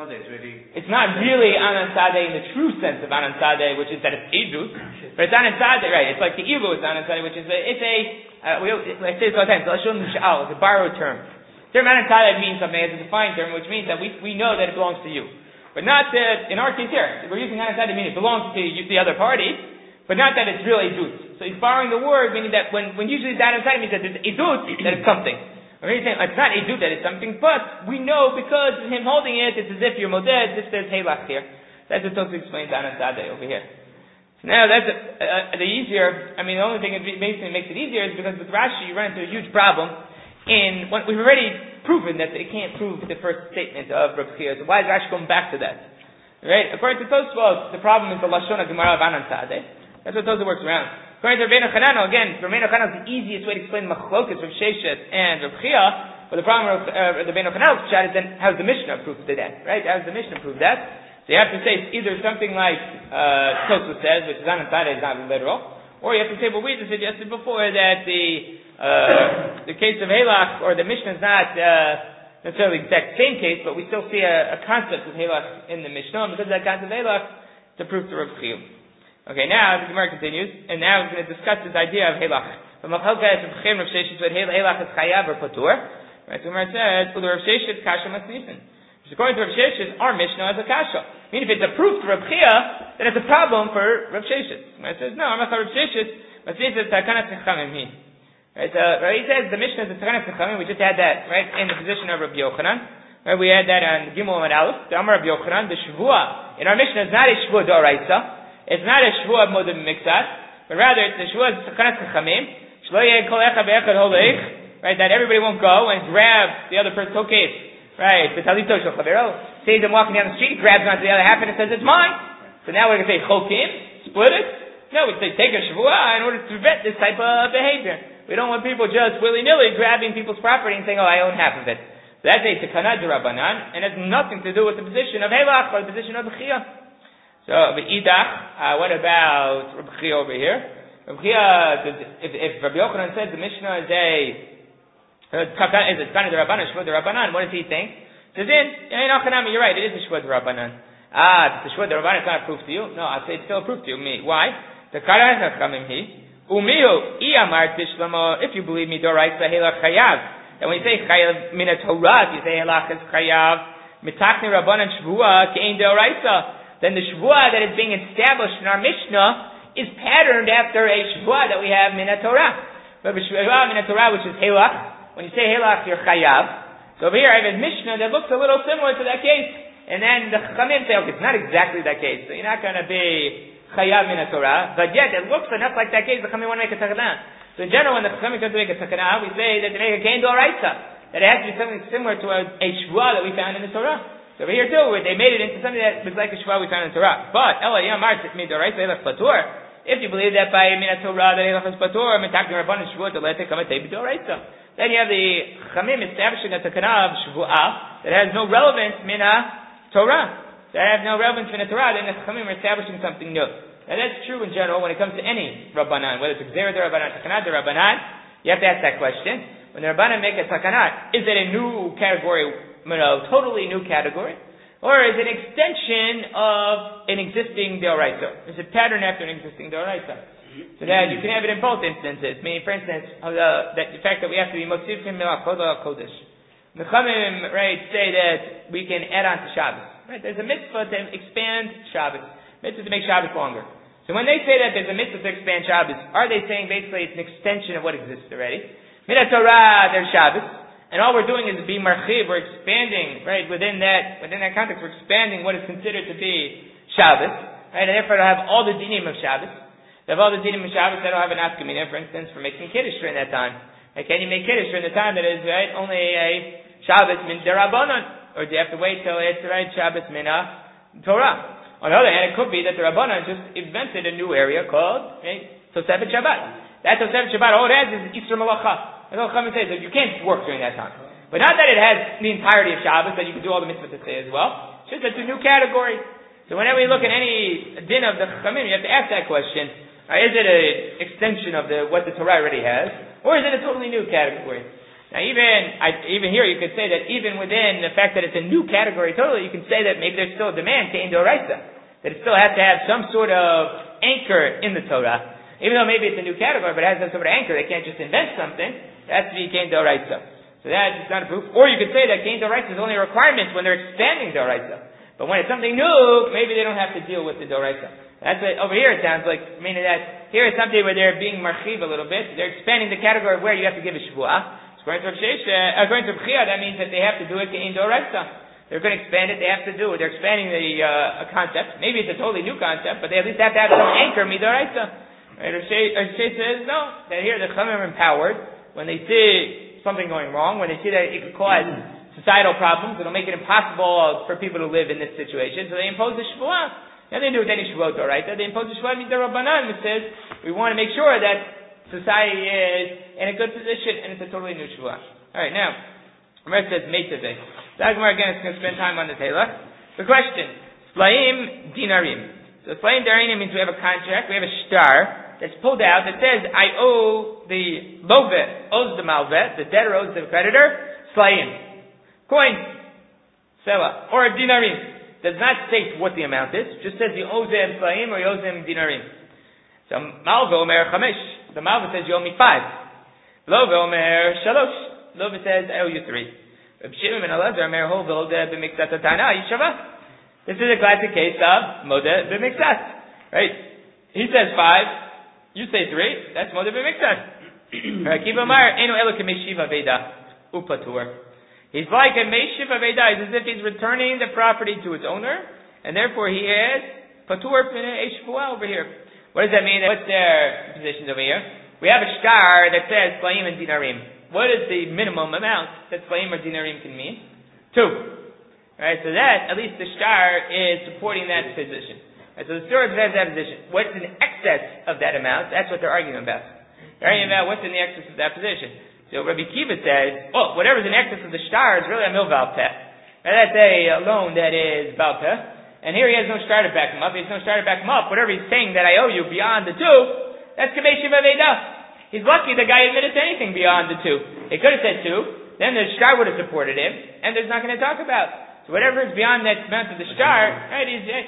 It's not really Anan Sadeh in the true sense of Anan Sadeh, which is that it's Edut, but it's Anan Sadeh, right? It's like the Ilu is Anan Sadeh, which is I say this all the time, it's a borrowed term. The term Anan Sadeh means something as a defined term, which means that we know that it belongs to you. But not that, in our case here, we're using Anan Sadeh meaning it belongs to the other party, but not that it's really Edut. So he's borrowing the word, meaning that when usually the Anan Sadeh means that it's Edut, that it's something. Or he's saying, it's not edut that it's something, but we know because of him holding it, it's as if you're moded, if there's Helach here. That's what Tosfos explains Anan Sadeh over here. So now that's the easier, the only thing that basically makes it easier is because with Rashi you run into a huge problem we've already proven that they can't prove the first statement of Rav Chia. So why is Rashi going back to that? Right? According to Tosfos, the problem is the Lashon HaGemara of Anan Sadeh. That's what Tosfos works around. According to Rabbeinu Chananel, again, Rabbeinu Chananel is the easiest way to explain Machlokas, Rav Sheshet, and Rav Chia. But the problem with Rabbeinu Chananel's chat is then how's the Mishnah prove to that? Right? How's the Mishnah prove that? So you have to say it's either something like Tosfos says, which is Anan Sadeh is not literal, or you have to say what we just suggested before, that the case of Halach, or the Mishnah is not necessarily the exact same case, but we still see a concept of Halach in the Mishnah, and because of that concept of Halach, it's a proof to Rav Chia. Okay, now the Gemara continues, and now we're going to discuss this idea of Halach. From Machalka Rav Chia Rav Sheshet said Halach is chayav or patur. Right, so the Gemara says, "Ulu Rav Sheshet kasha masnisin." According to Rav Sheshet, our Mishnah is a kasha. I mean, if it's a proof to Rav Chia, then it's a problem for Rav Sheshet. It says, no, Rav Sheshet, masnisin takanat nechamim hi. Right, so he says the Mishnah is a takanat nechamim. We just had that right in the position of Rabbi Yochanan. Right, we had that on Gimel and Aleph. The Amar Rabbi Yochanan, the Shavua in our Mishnah is not a Shavua d'oraisa. It's not a Shavua modim mixat, but rather it's a Shavua takanat nechamim. Shlo yeh kol echad ve'echad holeich. Right, that everybody won't go and grab the other person's case. Right, b'talito shel chavero. Sees him walking down the street, grabs onto the other half, and it says it's mine. So now we're going to say chokim, split it. No, we say take a shavua in order to prevent this type of behavior. We don't want people just willy-nilly grabbing people's property and saying, oh, I own half of it. So that's a takana d'Rabbanan, and has nothing to do with the position of Halach or the position of Rav Chia. So, v'idach, what about Rav Chia over here? Rav Chia, if Rabbi Yochanan says the Mishnah is takana d'Rabbanan, shvua d'Rabbanan, what does he think? He says, you're right, it is a shvua d'Rabbanan. The shvua d'Rabbanan is not a proof to you? No, I'd say it's still a proof to you. Me. Why? The karah nachamim hi. Umihu, iyamar tishlamo, if you believe me, doraisa Halach chayav. And when you say chayav min Torah, you say Halach is chayav, mitakni Rabbanan shvua kein doraisa, then the shvua that is being established in our Mishnah is patterned after a shvua that we have min Torah. But shvua min Torah, which is Halach, when you say Halach, you're chayav. So over here I have a Mishnah that looks a little similar to that case. And then the Chachamim say, okay, it's not exactly that case. So you're not going to be chayav min Torah. But yet, it looks enough like that case, the Chachamim want to make a takana. So in general, when the Chachamim come to make a takana, we say that they make a kein d'oraisa. That it has to be something similar to a shvua that we found in the Torah. So over here too, they made it into something that was like a shvua we found in the Torah. But, Ela yamar min d'oraisa Halach patur. If you believe that by min Torah that Halach is patur, mitakni Rabbanan shvua to let it come at d'oraisa. Then you have the Chamim establishing a takana of Shvu'ah that has no relevance min Torah. That have no relevance min Torah, then the Chamim are establishing something new. Now that's true in general when it comes to any Rabbanan, whether it's Gzera de Rabbanan, Takana de Rabbanan, you have to ask that question. When the Rabbanan make a Takana, is it a new category, totally new category? Or is it an extension of an existing Deoraisa? Is it pattern after an existing Deoraisa? So that you can have it in both instances. Meaning, for instance, the fact that we have to be Mosifim Milach Kodesh. The Chachamim, right, say that we can add on to Shabbos. Right? There's a mitzvah to expand Shabbos. Mitzvah to make Shabbos longer. So when they say that there's a mitzvah to expand Shabbos, are they saying basically it's an extension of what exists already? Min Torah, there's Shabbos. And all we're doing is being marchiv, we're expanding, right, within that context, we're expanding what is considered to be Shabbos. Right? And therefore it'll have all the dinim of Shabbos. They have all the dinim of Shabbos that don't have an askamina, for instance, for making Kiddush during that time. Like, can you make Kiddush during the time that is, right, only a Shabbos min derabanan? Or do you have to wait till it's, right, Shabbos min Torah? On the other hand, it could be that the Rabbanan just invented a new area called, right, Tosefet Shabbat. That Tosefet Shabbat, all it has is Isra Malacha. And all Chachamim says that you can't work during that time. But not that it has the entirety of Shabbos, that you can do all the mitzvahs to say as well. It's just that it's a new category. So whenever you look at any din of the Chachamim, you have to ask that question. Is it an extension of what the Torah already has, or is it a totally new category? Now, even here, you could say that even within the fact that it's a new category totally, you can say that maybe there's still a demand kein d'oraisa, that it still has to have some sort of anchor in the Torah. Even though maybe it's a new category, but it has some sort of anchor, they can't just invent something. It has to be kein d'oraisa. So that's just not a proof. Or you could say that kein d'oraisa is only a requirement when they're expanding d'oraisa. But when it's something new, maybe they don't have to deal with the d'oraisa. That's what, over here it sounds like, meaning that here is something where they're being marchiv a little bit. They're expanding the category of where you have to give a shvuah. According to Rav Chia, that means that they have to do it kein d'oraisa. They're going to expand it, they have to do it. They're expanding a concept. Maybe it's a totally new concept, but they at least have to have some anchor midoraisa. Right? Rav Chia says, no, that here the Chachamim are empowered when they see something going wrong, when they see that it could cause societal problems, it'll make it impossible for people to live in this situation, so they impose a shvuah. Nothing to do with any shvuot, right? They impose a shvuah mid'Rabbanan, which says we want to make sure that society is in a good position, and it's a totally new shvuah. Alright, now, Ramesh says, Meitzaveh. The Gemara again is going to spend time on the Telach. The question, Splaim Dinarim. So Splaim Dinarim means we have a contract, we have a shtar that's pulled out that says, I owe the Lovet, owes the Malvet, the debtor owes the creditor, Splaim. Coins. Sela. Or Dinarim. Does not state what the amount is, just says he owes him Splaim or he owes him Dinarim. So Malvo Omer Chamesh. The Malva says you owe me 5. Lova Omer Shalosh. Lova says I owe you 3. Reb Shimon ben Elazar Omer Hovil de b'mikzat atana Yishava. This is a classic case of Modeh b'mikzat. Right? He says 5. You say 3. That's Modeh b'mikzat. Right? Kiva Mar Eno Elo K'meshiva Veda Upatur. He's like a Meshiv Aveda, it's as if he's returning the property to its owner, and therefore he is Patur Shvuah over here. What does that mean? What's their positions over here? We have a shtar that says Splaim and Dinarim. What is the minimum amount that Splaim or Dinarim can mean? 2. Right, so that, at least the shtar is supporting that position. Right, so the story has that position. What's in excess of that amount? That's what they're arguing about. They're arguing about what's in the excess of that position. So Rabbi Kiva says, whatever's in excess of the shtar is really a mil balpeh. And that's a loan that is balpeh. And here he has no shtar to back him up. He has no shtar to back him up. Whatever he's saying that I owe you beyond the 2, that's Kamei Shiva Veda. He's lucky the guy admitted to anything beyond the 2. He could have said 2, then the shtar would have supported him, and there's not going to talk about. So whatever is beyond that amount of the shtar, right,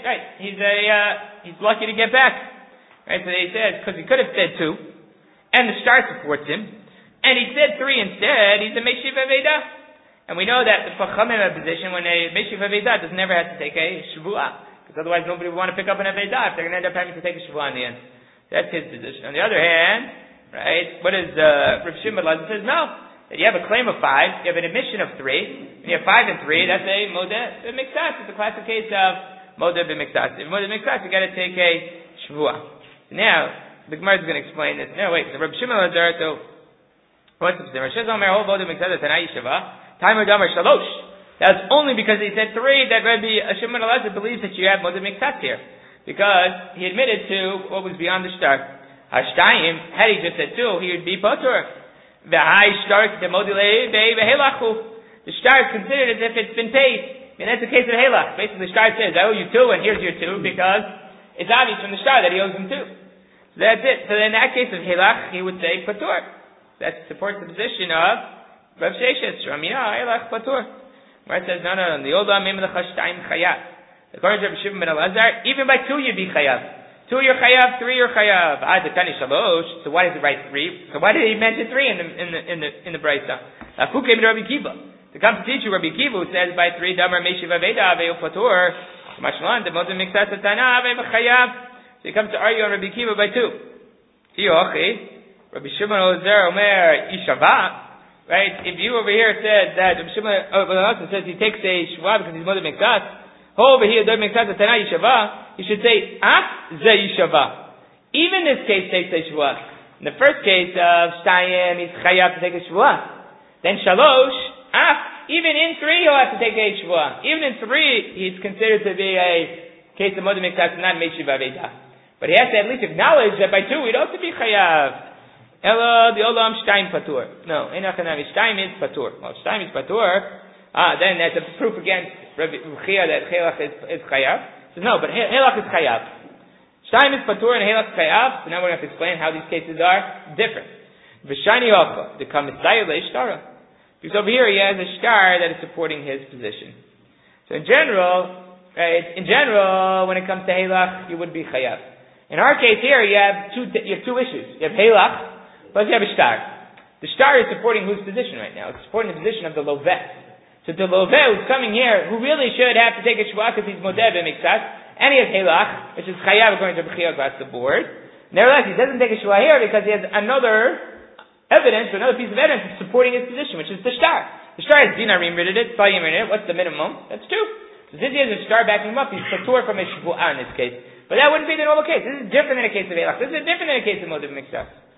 he's lucky to get back. Right, so he says, because he could have said 2, and the shtar supports him, and he said 3 instead, he's a Meshiv Aveda. And we know that the Chachamim have a position when a Meshiv Aveda does never have to take a Shvuah. Because otherwise nobody would want to pick up an Aveda if they're going to end up having to take a Shvuah in the end. That's his position. On the other hand, right, what is Rav Shimon ben Elazar says? No. That you have a claim of 5, you have an admission of 3, and you have 5 and 3, that's a Modeh b'mikzat. It's a classic case of Modeh b'mikzat. If Modeh b'mikzat, you got to take a Shvuah. Now, the Gemara is going to explain this. No, wait, the Rav Shimon ben Elazar, so what's the difference? That's only because he said 3 that Rabbi Shimon Elazar believes that you have Modeh Mikzat here. Because he admitted to what was beyond the shtar. Hashtayim, had he just said 2, he would be Patur. The shtar is considered as if it's been paid. I mean, that's the case of Helach. Basically, the shtar says, I owe you 2 and here's your 2 because it's obvious from the shtar that he owes him 2. So that's it. So in that case of Helach, he would say Patur. That supports the position of Rav Sheshes. Ramina, Elach Patur. Where it says, no. The old Amim L'chashtayim Chayav. According to Rabbi Shimon ben Elazar, even by 2 you'd be Chayav. 2 you're Chayav, 3 you're Chayav. Tani Shalosh. So why does he write 3? So why did he mention 3 in the Brisa? Who came to Rabbi Kiva? To come to teach you Rabbi Kiva, who says by 3 Damar Meshiv Aveda Aveu Patur. Mashlan the Modeh Mikzat Satana Aveu Chayav. So he comes to argue on Rabbi Kiva by 2. Yochi. Rabbi Shimon Elazar Omer Ishava, right? If you over here said that Rabbi Shimon Elazar says he takes a shvuah because he's Modeh Mikzat, over here Modeh Mikzat Tana Yishava, you should say Ze Yishava. Even this case takes a shvuah. In the first case of Shtayim, he's chayav to take a shvuah. Then Shalosh, even in 3 he'll have to take a shvuah. Even in 3 he's considered to be a case of Modeh Mikzat, not Meshiv Aveda. But he has to at least acknowledge that by 2 he'd also be chayav. Ella the olam shtaim patur. No, enachanami shtaim is patur. Well, shtaim is patur. Then that's a proof against Rabbi Chia that Helach is chayav. So no, but Helach is chayav. Shtaim is patur and Helach is chayav. So now we're going to have to explain how these cases are different. V'shani alcha the kamisayel leishtara. Because over here he has a shtar that is supporting his position. So in general, right? In general, when it comes to Helach, you would be chayav. In our case here, you have two issues. You have Helach. Plus you have a shtar. The shtar is supporting whose position right now? It's supporting the position of the lovet. So the lovet who's coming here, who really should have to take a shvuah because he's Modeh b'mikzat, and he has Helach, which is chayav according to B'chia across the board. Nevertheless, he doesn't take a shvuah here because he has another evidence, or another piece of evidence supporting his position, which is the shtar. The shtar has dinarim written it, Slayim written it. What's the minimum? That's 2. So since he has a shtar backing him up, he's patur from a shvuah in this case. But that wouldn't be the normal case. This is different than a case of Helach. This is different than a case of Modeh b'mikzat.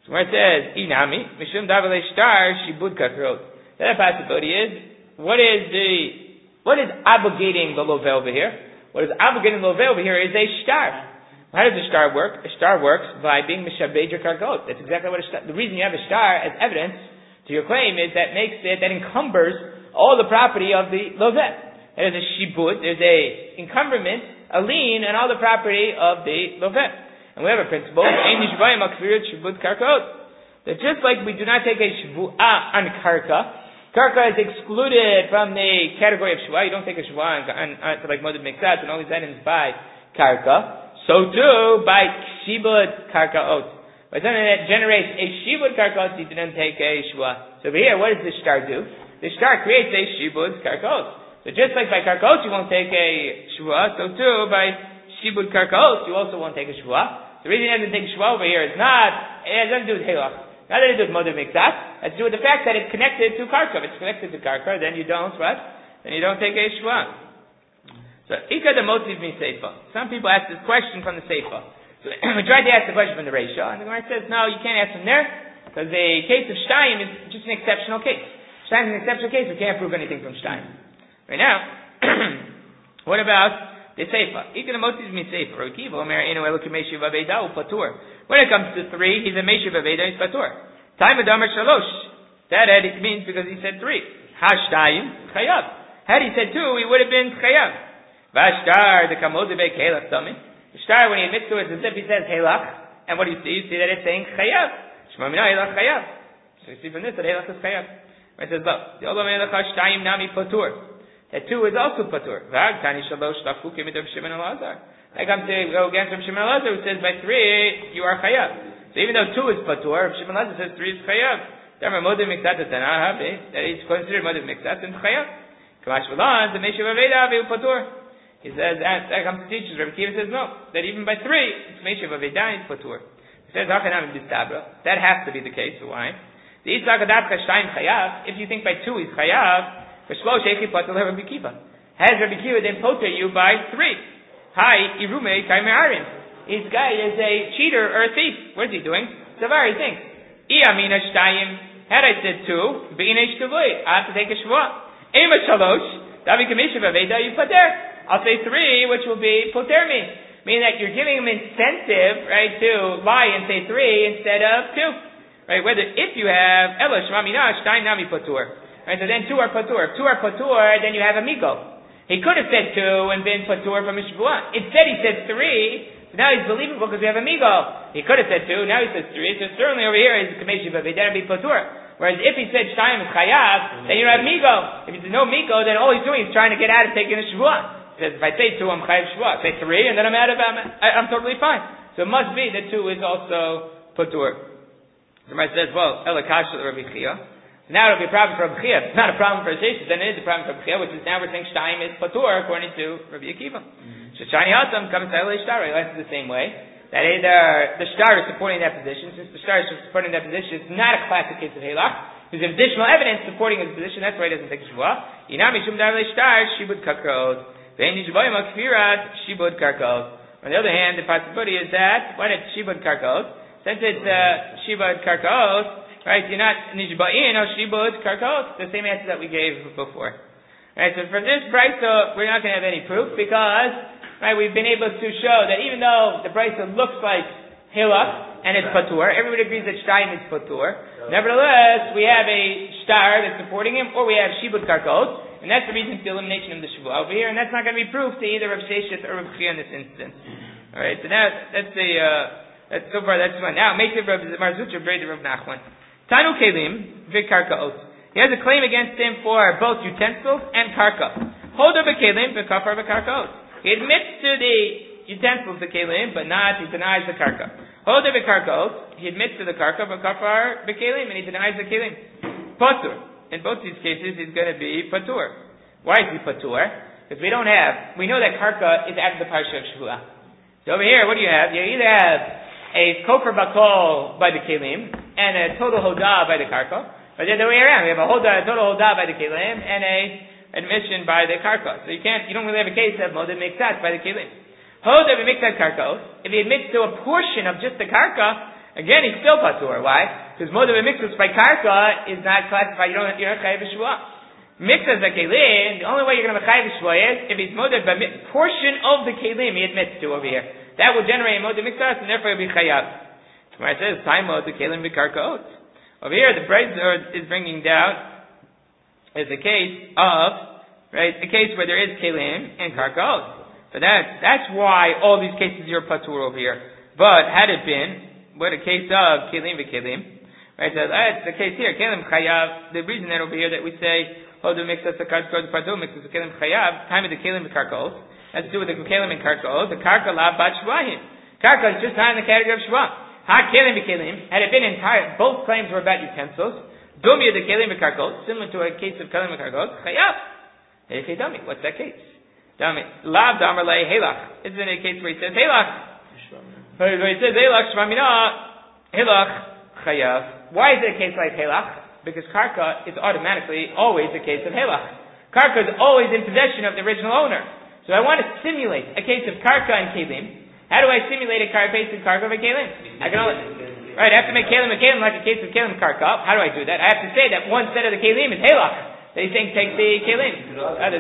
So where it says, Inami, Mishum Davale Shtar, Shibud Kakrot. The other possibility is, what is obligating the Lovel over here? What is obligating the Lovel over here is a Shtar. How does a Shtar work? A Shtar works by being Mishabed your Karkot. That's exactly what a Shtar, the reason you have a Shtar as evidence to your claim is that that encumbers all the property of the Lovel. That is a Shibud, there's a encumberment, a lien on all the property of the Lovel. And we have a principle, that just like we do not take a shvu'ah on karka is excluded from the category of shvu'ah. You don't take a shvu'ah on like moed miksat and all these items by karka. So too by shibud karkaot. By something that generates a shibud karkaot, you didn't take a shvu'ah. So over here, what does the shtar do? The shtar creates a shibud karkaot. So just like by karkaot you won't take a shvu'ah, so too by shibud karkaot you also won't take a shvu'ah. The reason he doesn't take shvuah over here is it has nothing to do with hilach. Not that it does moed miksat. It has to do with the fact that it's connected to karka. If it's connected to karka, then you don't what? Then you don't take a shvuah. So ika the motiv mi seifa. Some people ask this question from the seifa. So we tried to ask the question from the Reisha, and the Gemara says no, you can't ask from there because the case of Shtayim is just an exceptional case. Shtayim is an exceptional case. We can't prove anything from Shtayim. Right now, what about the Seifa? When it comes to 3, he's a Meshiv Aveda, he's Patur. Time of Damar Shalosh. That it means because he said 3. Hashtayim, Chayav. Had he said 2, he would have been Chayav. Vashtar, the Kamodebe Kelach Tami. Vashtar, when he admits to it, as if he says Helach. And what do you see? You see that it's saying Chayav. Shmamina Helach Chayav. So you see from this that Helach is Chayav. It says, look, the Olam Helach Hashtayim Nami Patur. That 2 is also patur. V'ag tani shalosh tafku kimid Rav Shimon Elazar. I come to go against Rav Shimon Elazar who says by 3 you are chayav. So even though 2 is patur, Rav Shimon Elazar says 3 is chayav. Therefore moed miksat tanah that is considered moed miksat and chayav. Kamash v'lan the meshiv aveda avi patur. He says that comes to teach us. Rabbi Kiva says no, that even by 3 it's meshiv aveda and patur. He says hachanam bistabra. That has to be the case. So why? The itzak adat chashtayim chayav. If you think by 2 is chayav. Has Rabbi Kiva then poter you by 3? Hi, Irume Kaimeharim. This guy is a cheater or a thief. What is he doing? Savar, he thinks. Iyamina Shtayim. Had I said 2, Be'inei Shtuvoy. I have to take a Shvuah. Ema Shalosh. Davi Kamishav Aveda, you poter. I'll say 3, which will be poter me. Meaning that you're giving him incentive, right, to lie and say 3 instead of 2. Right, if you have Ela Shmamina Shtayim Nami Potur. Right, so then 2 are patur. If 2 are patur, then you have a migo. He could have said 2 and been patur from a shvuah. Instead, he said 3. So now he's believable because we have a migo. He could have said 2. Now he says 3. So certainly over here is kameshi b'vedera be patur. Whereas if he said shtayim is chayav, then you don't have migo. If there's no migo, then all he's doing is trying to get out of taking a shvuah. He says if I say 2, I'm chayav shvuah. Say 3, and then I'm totally fine. So it must be that 2 is also patur. Somebody says, well, elakash Rabbi Chia. Now it'll be a problem for Rabbi Chia. It's not a problem for Sheshes, then it is a problem for Rabbi Chia, which is now we're saying Shtayim is Patur according to Rabbi Akiva. Shani Hatam comes to Elei Shtar, he likes it the same way. That either the Shtar is supporting that position. Since the Shtar is supporting that position, it's not a classic case of Halach. There's additional evidence supporting his position, that's why he doesn't take Shvuah. Inami Shum Davle Shtar, Shibud Karkot. Ve'en Yishboyim Akfirat, Shibud Karkot. On the other hand, the possibility is that when it's Shibud Karkot, since it's Shibud Karkot, right, you're not nishba'in or shibud karkot. The same answer that we gave before. Right, so from this brisa, we're not going to have any proof because, right, we've been able to show that even though the brisa looks like hilach and it's patur, everybody agrees that shtayim is patur. Nevertheless, we have a shtar that's supporting him, or we have shibud karkot, and that's the reason for the elimination of the shvuah over here, and that's not going to be proof to either Rav Sheshet or Rav Chia in this instance. All right, so that's so far that's one. Now, make the Rav Marzucha braid the Rav Nachman. Tanu kelim v'karkaot. He has a claim against him for both utensils and karka. Holder b'kelim v'kafar v'karkaot. He admits to the utensils, the kelim, but he denies the karka. Holder b'karkaot. He admits to the karka v'kafar b'kelim, and he denies the kelim. Patur. In both these cases, he's going to be patur. Why is he patur? Because we know that karka is after the parsha of Shvuah. So over here, what do you have? You either have a kofar bakol by the kelim, and a total hodah by the karka, or the other way around. We have a total hodah by the kelim, and a admission by the karka. So you don't really have a case of moed miksat by the kelim. Hodah b'miksat karka. If he admits to a portion of just the karka, Again, he's still patur. Why? Because moda b'mikzas by karka is not classified. You're not chayav b'shvuah. Mixas a kelim. The only way you're going to be chayav b'shvuah is if he's moda by portion of the kelim he admits to over here. That will generate moda mixas, and therefore he'll be chayav. Where it says time moda kelim b'karkaot. Over here, the Breitzer is bringing down is a case of a case where there is kelim and karkaot. But that's why all these cases are patur over here. But had it been a case of kelim v'kelim, right? So that's the case here. Kelim chayav. The reason that over here that we say hodu mixas karkaot padu mixas kelim chayav. Time of the kelim v'karkaot has to do with the kelim and karkaot. The karka lav bat shvahim. Karka is just not in the category of shvah. Ha kelim v'kelim. Had it been entire, both claims were about utensils. Dumya the kelim v'karkaot, similar to a case of kelim v'karkaot chayav. Hey, dummy. What's that case? Lav damar lei helach. Isn't it a case where he says helach? Where he says helach shvamina helach chayav. Why is it a case like helach? Because karka is automatically always a case of helach. Karka is always in possession of the original owner. So I want to simulate a case of karka and kelim. How do I simulate a case of karka and kelim? I have to make kelim and kelim like a case of kelim karka. How do I do that? I have to say that one set of the kelim is helach. They think take the kelim.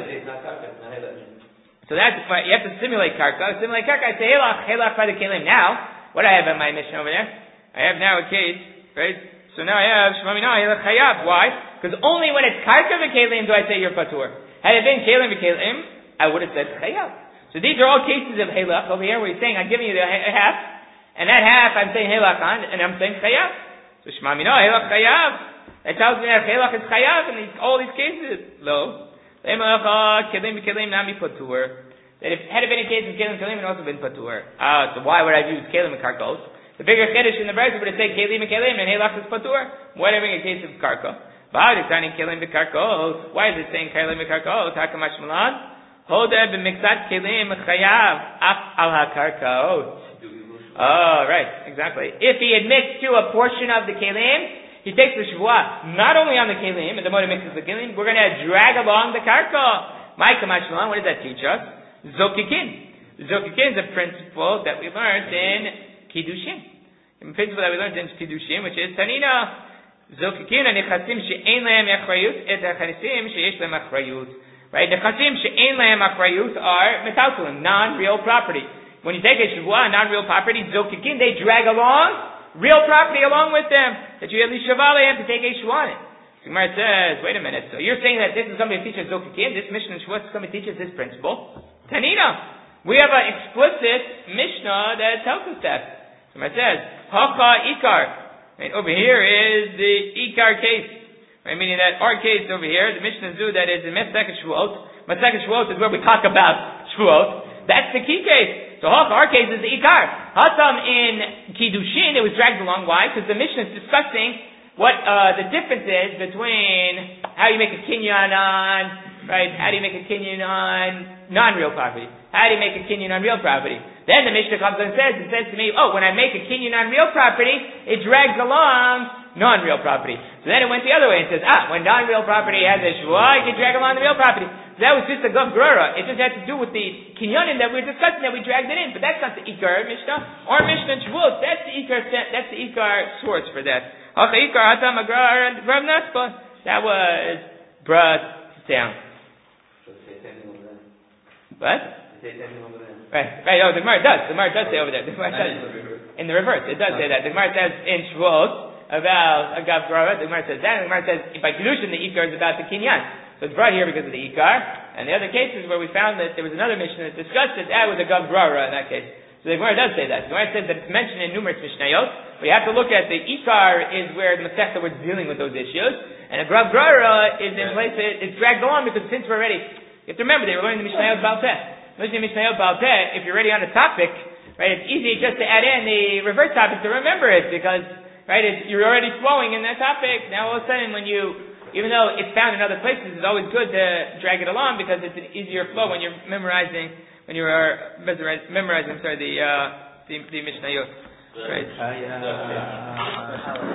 So that's why you have to simulate karka. Simulate karka, I say helach by the kelim. Now, what do I have in my mission over there? I have now a case, right? So now I have shvamina helach chayav. Why? Because only when it's karka v'kelim do I say you're patur. Had it been kelim v'kelim, I would have said chayav. So these are all cases of helach over here where he's saying I'm giving you the half, and that half I'm saying helach on, and I'm saying chayav. So shvamina helach chayav. That tells me that helach is chayav in all these cases. Lo. That if had it been a case of kelim kelim, it would also been patur. So why would I use kelim and karkos? The bigger chiddush in the verse would have said kelim and kelim and helach is patur. Why do I bring a case of karka? Why is it saying kelim and karkos? Hakamash malan. Hoda b'mixat kelim chayav af al hakarkaot. Oh, right, exactly. If he admits to a portion of the kelim, he takes the shvuah not only on the kelim, and the moda mixes the kelim, we're going to drag along the karka. My kamash malan, what does that teach us? Zokikin. Zokikin is a principle that we learned in Kiddushin. A principle that we learned in Kiddushin, which is Tanina. Zokikin and nechasim she'ein lahem achrayut et nechasim she'yesh lahem achrayut. Right? Nechasim she'ein lahem achrayut are metaltalim, non-real property. When you take a shvuah, non-real property, Zokikin, they drag along real property along with them, that you at least have to take a shvuah on it. The Gemara says, wait a minute, so you're saying that this is something that teaches Zokikim, this Mishnah in Shavuot is something that teaches this principle? Tanina! We have an explicit Mishnah that tells us that. The Gemara says, Hacha Ikar. Right, over here is the Ikar case. Right, meaning that our case over here, the Mishnah Zu that is in Masechet Shavuot. Masechet Shavuot is where we talk about Shavuot. That's the key case. So our case is the Ikar. Hatam in Kiddushin, it was dragged along. Why? Because the Mishnah is discussing what the difference is between how you make a kinyan on, right? How do you make a kinyan on non-real property? How do you make a kinyan on real property? Then the Mishnah comes and says to me, when I make a kinyan on real property, it drags along non-real property. So then it went the other way and says, when non-real property has a shvuah, it can drag along the real property. So that was just a gav grura. It just had to do with the kinyanim that we were discussing, that we dragged it in. But that's not the Ikar Mishnah. Our Mishnah in Shavuot, that's the Ikar source for that. That was brought down. What? Right. Oh, the Gemara does. The Gemara does say over there. The Gemara does. In the reverse, it does say that. The Gemara says in Shavuot about a gav grura. The Gemara says that. And the Gemara says by Kedushin the Ikar is about the kinyan. So it's brought here because of the Ikar. And the other cases where we found that there was another Mishnah that discussed it, that was a gav grura in that case. So the Gemara does say that. The Gemara says that it's mentioned in numerous Mishnayot. We have to look at the Ikar is where the Masechta was dealing with those issues. And a gav grura is in place, it's dragged along because since we're already, you have to remember they were learning the Mishnayot Baal Peh. Listening to Mishnayot Baal Peh, if you're already on a topic, right, it's easy just to add in the reverse topic to remember it because, right, you're already flowing in that topic. Now all of a sudden when even though it's found in other places, it's always good to drag it along because it's an easier flow when you're memorizing the Mishnayot. Right.